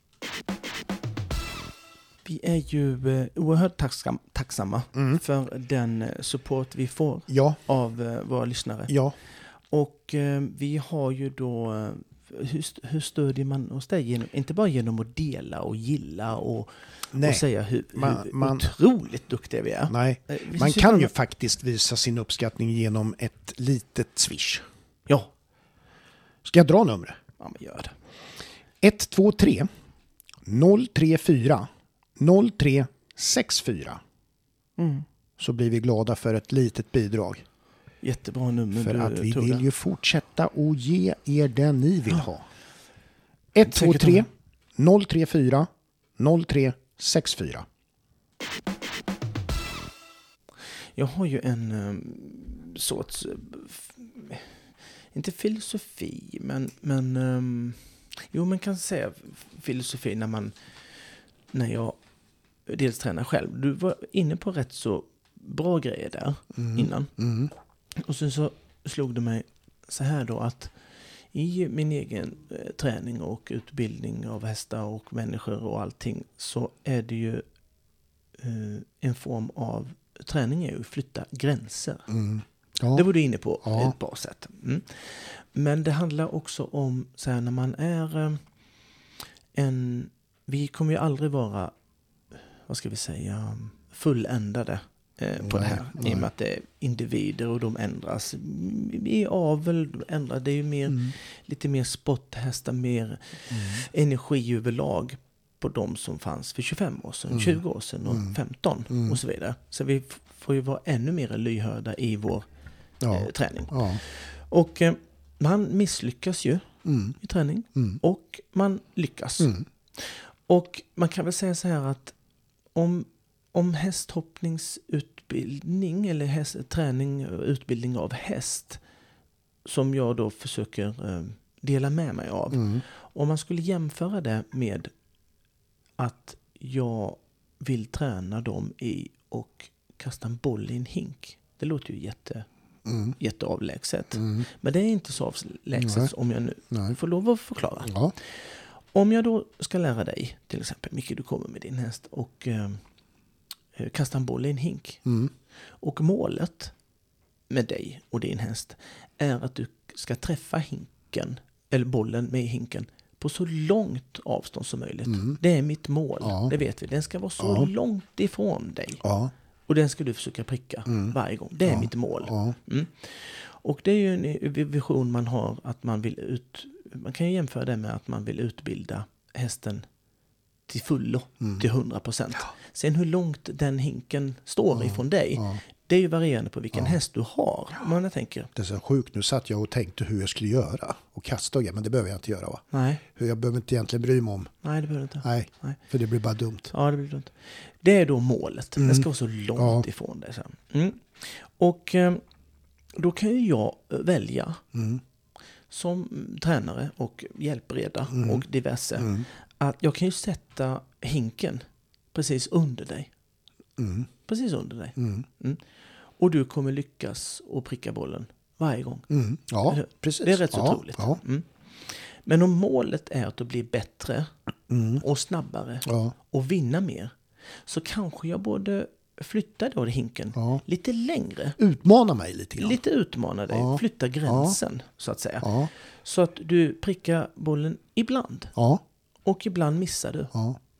Vi är ju oerhört tacksamma för den support vi får av våra lyssnare. Ja. Och vi har ju då, hur stödjer man oss där? Inte bara genom att dela och gilla och säga hur otroligt duktiga vi är. Nej, man kan ju faktiskt visa sin uppskattning genom ett litet swish. Ja. Ska jag dra numret? Ja, men gör det. 123 034 0364. Så blir vi glada för ett litet bidrag. Jättebra nummer. För att vi vill ju fortsätta och ge er det ni vill ha. 123 034 0364. Jag har ju en sorts inte filosofi men man kan säga filosofi när jag dels tränar själv. Du var inne på rätt så bra grejer där innan. Och sen så slog det mig så här då att i min egen träning och utbildning av hästar och människor och allting så är det ju en form av träning är ju att flytta gränser. Ja. Det var du inne på ett bra sätt. Men det handlar också om så här, när man är vi kommer ju aldrig vara, vad ska vi säga, fulländade på det här. I och med att det är individer och de ändras. I avel ändrar det ju mer, lite mer spotthästar, mer energi överlag på de som fanns för 25 år sedan, 20 år sedan och 15 och så vidare. Så vi får ju vara ännu mer lyhörda i vår träning. Ja. Och man misslyckas ju i träning och man lyckas. Och man kan väl säga så här att om hästhoppningsutbildning eller träning och utbildning av häst som jag då försöker dela med mig av. Om man skulle jämföra det med att jag vill träna dem i och kasta en boll i en hink. Det låter ju jätteavlägset. Men det är inte så avlägset om jag nu får lov att förklara. Ja. Om jag då ska lära dig, till exempel Micke, du kommer med din häst och kasta en boll i en hink. Och målet med dig och din häst är att du ska träffa hinken, eller bollen med hinken, på så långt avstånd som möjligt. Det är mitt mål, det vet vi. Den ska vara så långt ifrån dig. Och den ska du försöka pricka varje gång. Det är mitt mål. Och det är ju en vision man har, att man vill man kan ju jämföra det med att man vill utbilda hästen till fullo, till 100%. Sen hur långt den hinken står ifrån dig, det är ju varierande på vilken häst du har. Man tänker. Det är så sjukt, nu satt jag och tänkte hur jag skulle göra och kasta och men det behöver jag inte göra, va? Nej. Jag behöver inte egentligen bry mig om. Nej, det behöver inte. Nej, för det blir bara dumt. Ja, det blir dumt. Det är då målet. Det ska vara så långt ifrån dig sen. Och då kan ju jag välja som tränare och hjälpreda och diverse att jag kan ju sätta hinken precis under dig. Precis under dig. Och du kommer lyckas att pricka bollen varje gång. Ja, precis. Det är rätt så otroligt. Ja. Men om målet är att bli bättre och snabbare och vinna mer, så kanske jag borde flytta då hinken lite längre. Utmana mig lite grann. Lite utmana dig. Flytta gränsen så att säga. Så att du prickar bollen ibland. Och ibland missar du.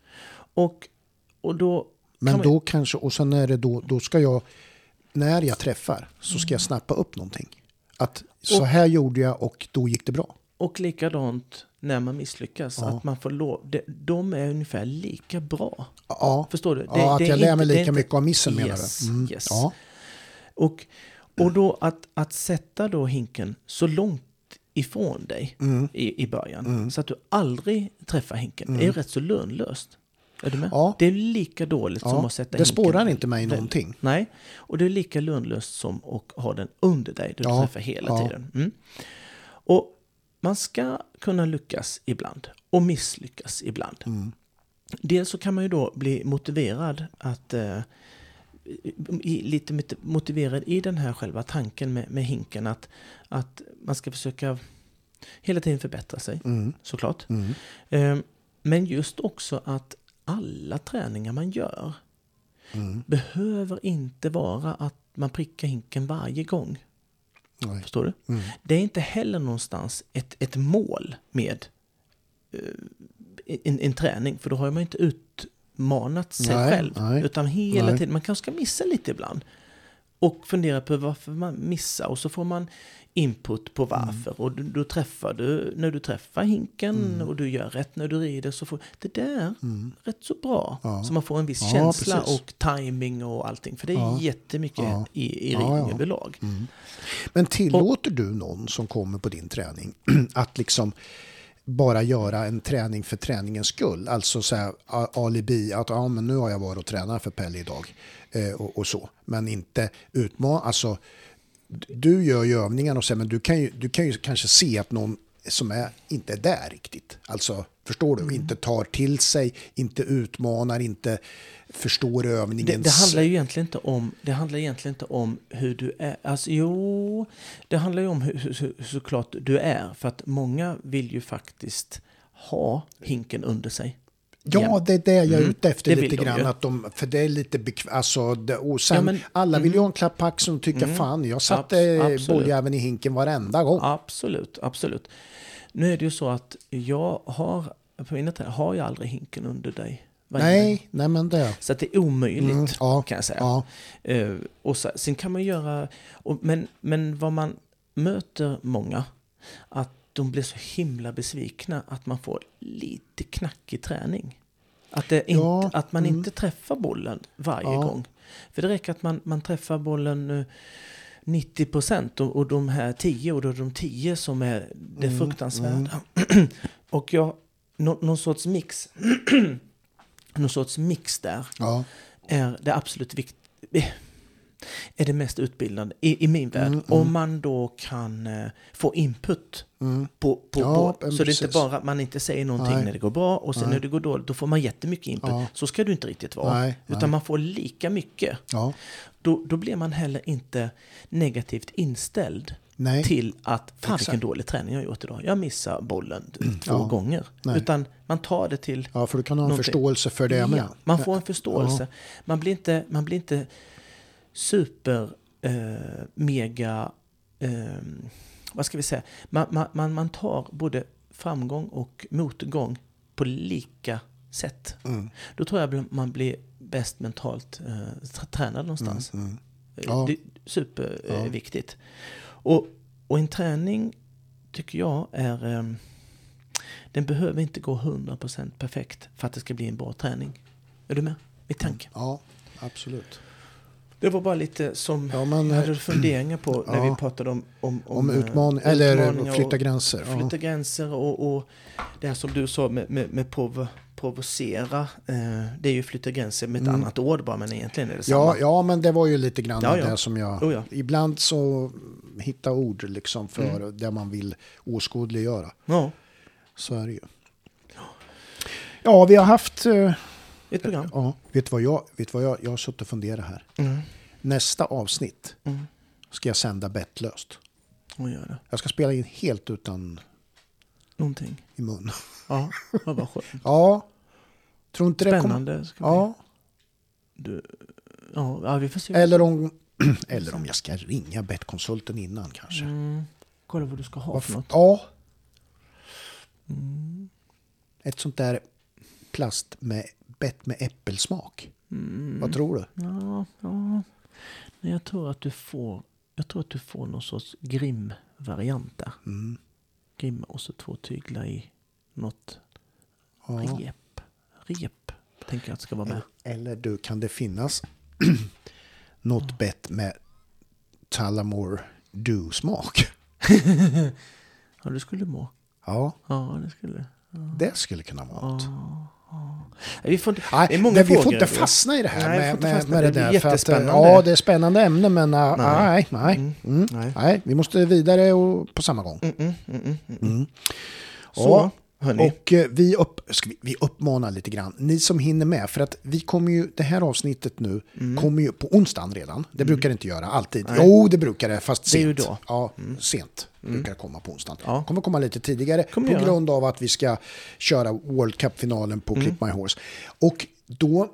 Och då... Men då kanske, och sen är det då ska jag, när jag träffar så ska jag snappa upp någonting. Att så här gjorde jag och då gick det bra. Och likadant när man misslyckas. Att man får de är ungefär lika bra. Förstår du? Att jag lär mig lika mycket av missen, menar du? Yes. Och då att sätta då hinken så långt ifrån dig i början. Så att du aldrig träffar hinken. Det är ju rätt så lönlöst. Är du med? Det är lika dåligt som att sätta hinken. Det spårar inte mig någonting. Nej, och det är lika lönlöst som att ha den under dig. Du träffar hela tiden. Och man ska kunna lyckas ibland och misslyckas ibland. Dels så kan man ju då bli motiverad att lite motiverad i den här själva tanken med hinken, att man ska försöka hela tiden förbättra sig, såklart. Men just också att alla träningar man gör behöver inte vara att man prickar hinken varje gång. Nej. Förstår du? Det är inte heller någonstans ett mål med en träning, för då har man inte utmanat sig själv. Utan hela tiden, man kanske ska missa lite ibland och fundera på varför man missar, och så får man input på varför. Och då träffar du, när du träffar hinken och du gör rätt när du rider, så får det där rätt så bra. Så man får en viss känsla och timing och allting. För det är jättemycket i ridning överlag. Men tillåter du någon som kommer på din träning att liksom bara göra en träning för träningens skull? Alltså så här, alibi, att men nu har jag varit och tränat för Pelle idag och så. Men inte utmana, alltså du gör ju övningar och så, men du kan ju kanske se att någon som inte är där riktigt. Alltså, förstår du? Inte tar till sig, inte utmanar, inte förstår övningens... Det handlar ju egentligen inte om hur du är. Alltså, det handlar ju om hur såklart du är. För att många vill ju faktiskt ha hinken under sig. Ja, det är det jag är ute efter lite grann. Att för det är lite alltså, och sen, alla vill ju ha en klapp på axeln och tycka fan, jag satte bolljäveln i hinken varenda gång. Absolut. Nu är det ju så att jag har jag aldrig hinken under dig Nej, men det. Så att det är omöjligt kan jag säga. Ja. Och sen kan man göra... Men vad man möter många, att de blir så himla besvikna att man får lite knackig träning. Att man inte träffar bollen varje gång. För det räcker att man träffar bollen 90% och de här 10, och då är de 10 som är det fruktansvärda. Och någon sorts mix där är det absolut viktiga. Är det mest utbildande i min värld. Om man då kan få input på så det är inte bara att man inte säger någonting när det går bra och sen när det går dåligt, då får man jättemycket input. Så ska du inte riktigt vara. Utan man får lika mycket. Då blir man heller inte negativt inställd till att fan vilken dålig träning jag har gjort idag. Jag missar bollen 2 gånger. Utan man tar det till... Ja, för du kan ha en förståelse för det med. Man får en förståelse. Man blir inte super mega vad ska vi säga, man tar både framgång och motgång på lika sätt. Då tror jag man blir bäst mentalt tränad någonstans. Det är superviktigt. Och en träning tycker jag är den behöver inte gå 100% perfekt för att det ska bli en bra träning. Är du med i tanken? Ja, absolut. Det var bara lite som jag hade funderingar på när vi pratade om utmaningar eller flytta gränser. Flytta gränser och det här som du sa med provocera. Det är ju flytta gränser med ett annat ord bara, men egentligen är det samma. Ja, men det var ju lite grann det som jag... Ibland så hitta ord liksom för det man vill åskådliggöra. Ja. Så är det ju. Ja, vi har haft... ett program. Ja, vet du vad jag har suttit och funderat här. Nästa avsnitt ska jag sända bettlöst. Och gör det. Jag ska spela in helt utan någonting i mun. Ja, vad var skönt. Ja. Tror inte spännande. Det kommer... Ja, vi får se. Eller om jag ska ringa bettkonsulten innan kanske. Kolla vad du ska ha för något. Ja. Ett sånt där plast med bett med äppelsmak. Vad tror du? Ja. Jag tror att du får någon sorts Grimm-variant där. Grimm och så 2 tyglar i något rep. Tänker jag att det ska vara med. Eller kan det finnas något bett med Tullamore Dew-smak? Ja, det skulle må. Ja. Ja, det skulle. Ja. Det skulle kunna vara något. Vi får inte fastna i det här med det där. Jättespännande. Det är spännande ämne, men nej. Vi måste vidare och på samma gång. Så, hörni. Och vi uppmanar lite grann. Ni som hinner med, för att vi kommer ju, det här avsnittet nu kommer ju på onsdagen redan. Det brukar det inte göra alltid. Nej. Jo, det brukar det, fast sent. Det är ju då. Ja, sent brukar det komma på onsdagen. Ja. Kommer komma lite tidigare på grund av att vi ska köra World Cup-finalen på Clip My Horse. Och då,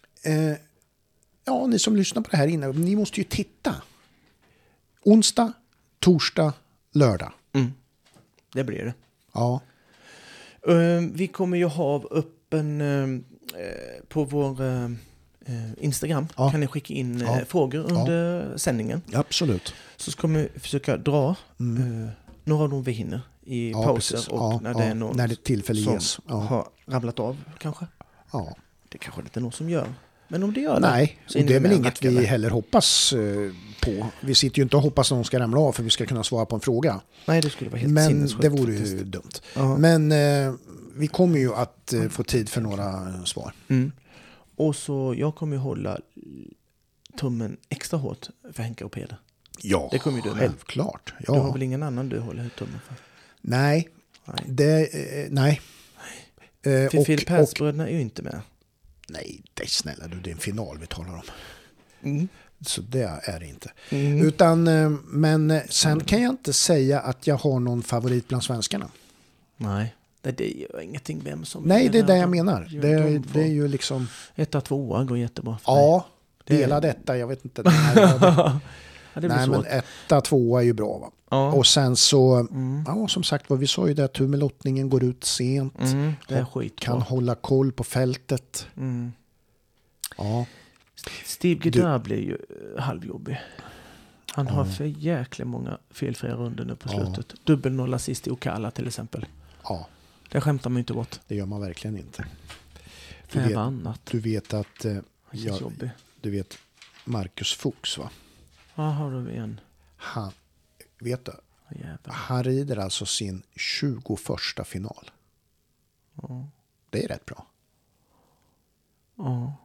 ni som lyssnar på det här innan, ni måste ju titta. Onsdag, torsdag, lördag. Det blir det. Ja. Vi kommer ju ha öppen på vår Instagram. Kan ni skicka in frågor under sändningen. Absolut. Så ska vi försöka dra några av dem vi hinner i pauser. Precis. Och när det är någon när det tillfälle som ges. har rabblat av kanske. Ja. Det kanske inte är någon som gör. Men om det gör nej, det, det är väl inget vi heller hoppas på. Vi sitter ju inte och hoppas att någon ska ramla av för vi ska kunna svara på en fråga. Nej, det skulle vara helt sinnessjukt. Men det vore ju dumt. Men vi kommer ju att få tid för några svar. Och så jag kommer ju hålla tummen extra hårt för Henka och Peder. Ja, det kommer ju du med. Självklart. Ja. Du har väl ingen annan du håller tummen för? Nej. Nej. För Phil Persbröderna är ju inte med. Nej, det är snälla du, det är en final vi talar om. Så det är det inte. Utan, men sen kan jag inte säga att jag har någon favorit bland svenskarna. Nej, det gör ingenting vem som... Nej, det är det jag menar. Det är ju liksom... 1-2 går jättebra för mig. Dela detta, jag vet inte. Ja, det blir Nej, svårt. men 1-2 är ju bra, va? Ja. Och sen så, ja, som sagt vad vi sa ju det, att tummelottningen går ut sent. Det är skit. Kan hålla koll på fältet. Ja. Steve Guedard blir ju halvjobbig. Han har för jäkla många felfria runder nu på slutet. Dubbel 0 assist i Ocala till exempel. Ja. Det skämtar man ju inte bort. Det gör man verkligen inte. Du vet att du vet Marcus Fuchs, va? Ja, har du en. Han, vet du? Jävlar. Han rider alltså sin 21:a final. Ja. Det är rätt bra. Ja.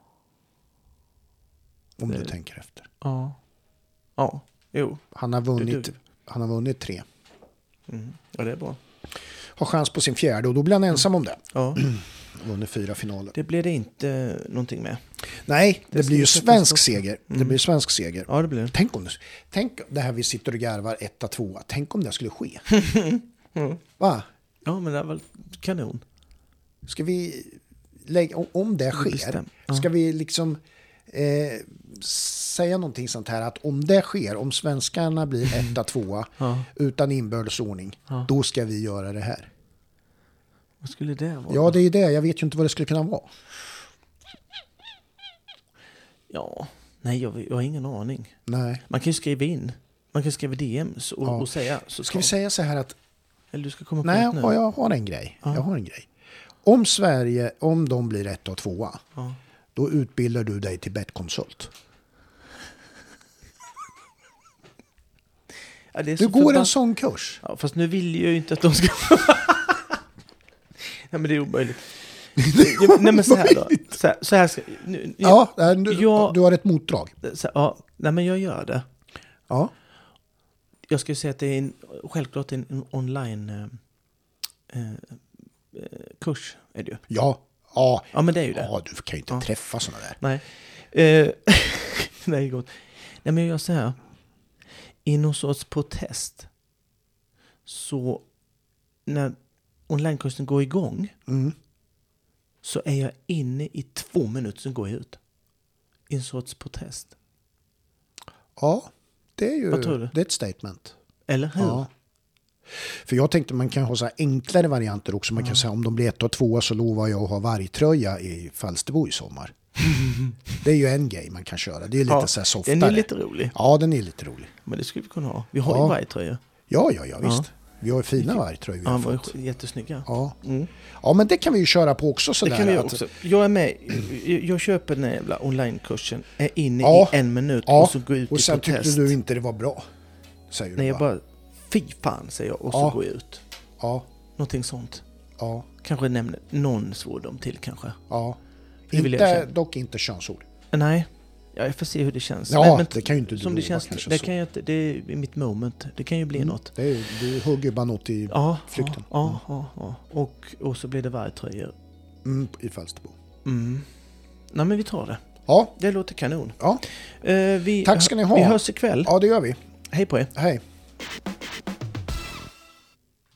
Om du tänker efter. Ja. Ja, jo. Han har vunnit 3. Ja, det är bra. Har chans på sin 4:e och då blir han ensam om det. Ja. Vunnit 4 finaler. Det blir det inte någonting med. Nej, det blir ju svensk seger. Det blir svensk seger. Ja, det blir det. Tänk det här vi sitter och garvar 1-2. Tänk om det skulle ske. Va? Ja, men det är väl kanon. Ska vi lägga, om det sker, ska vi liksom säga någonting sånt här att om det sker, om svenskarna blir 1-2 utan inbördesordning, då ska vi göra det här. Vad skulle det vara? Ja, det är det. Jag vet ju inte vad det skulle kunna vara. Ja, nej, jag har ingen aning. Nej. Man kan ju skriva in. Man kan skriva DMs och säga. Så ska vi säga så här att... Eller du ska komma på nej, nu. jag har en grej. Jag har en grej. Om Sverige, om de blir 1 och 2, då utbildar du dig till bettkonsult. Ja, du går en sån kurs. Ja, fast nu vill jag ju inte att de ska... Nej, men det är omöjligt. Nej, men så här då. Så här ska... Du har ett motdrag. Nej, men jag gör det. Ja. Jag skulle säga att det är självklart en online kurs är det ju. Ja, men det är ju det. Ja, du kan ju inte träffa såna där. Nej. Nej, gott. Nej, men jag gör så här. I någon sorts protest så när onlinekursen går igång så är jag inne i 2 minuter, sen går jag ut. I en sorts protest. Ja, det är ju... Vad tror du? Det är ett statement. Eller hur? Ja. För jag tänkte man kan ha så här enklare varianter också. Man kan säga om de blir 1 och 2 så lovar jag att ha vargtröja i Falsterbo i sommar. Det är ju en grej man kan köra. Det är lite så här softare. Den är lite rolig. Ja, den är lite rolig. Men det skulle vi kunna ha. Vi har ju vargtröjor. Ja, visst. Vi har ju fina vargtröjor. Ja, de är jättesnygga. Ja. Ja, men det kan vi ju köra på också. Sådär, det kan vi också. Jag är med. Jag köper den jävla onlinekursen. Är inne i 1 minut och så går ut och i sen protest. Tyckte du inte det var bra. Säger Nej, du jag bara fy fan, säger jag. Och så går jag ut. Ja. Någonting sånt. Ja. Kanske nämner någon svordom till kanske. Ja. Dock inte könsord. Nej. Jag får se hur det känns. Ja, men det kan ju inte som du det känns. Det kan jag inte. Det är mitt moment. Det kan ju bli något. Du hugger bara något i flykten. Ja. Och så blir det vargtröjor. I Falsterbo. Nej, men vi tar det. Ja. Det låter kanon. Ja. Tack ska ni ha. Vi hörs ikväll. Ja, det gör vi. Hej på er. Hej.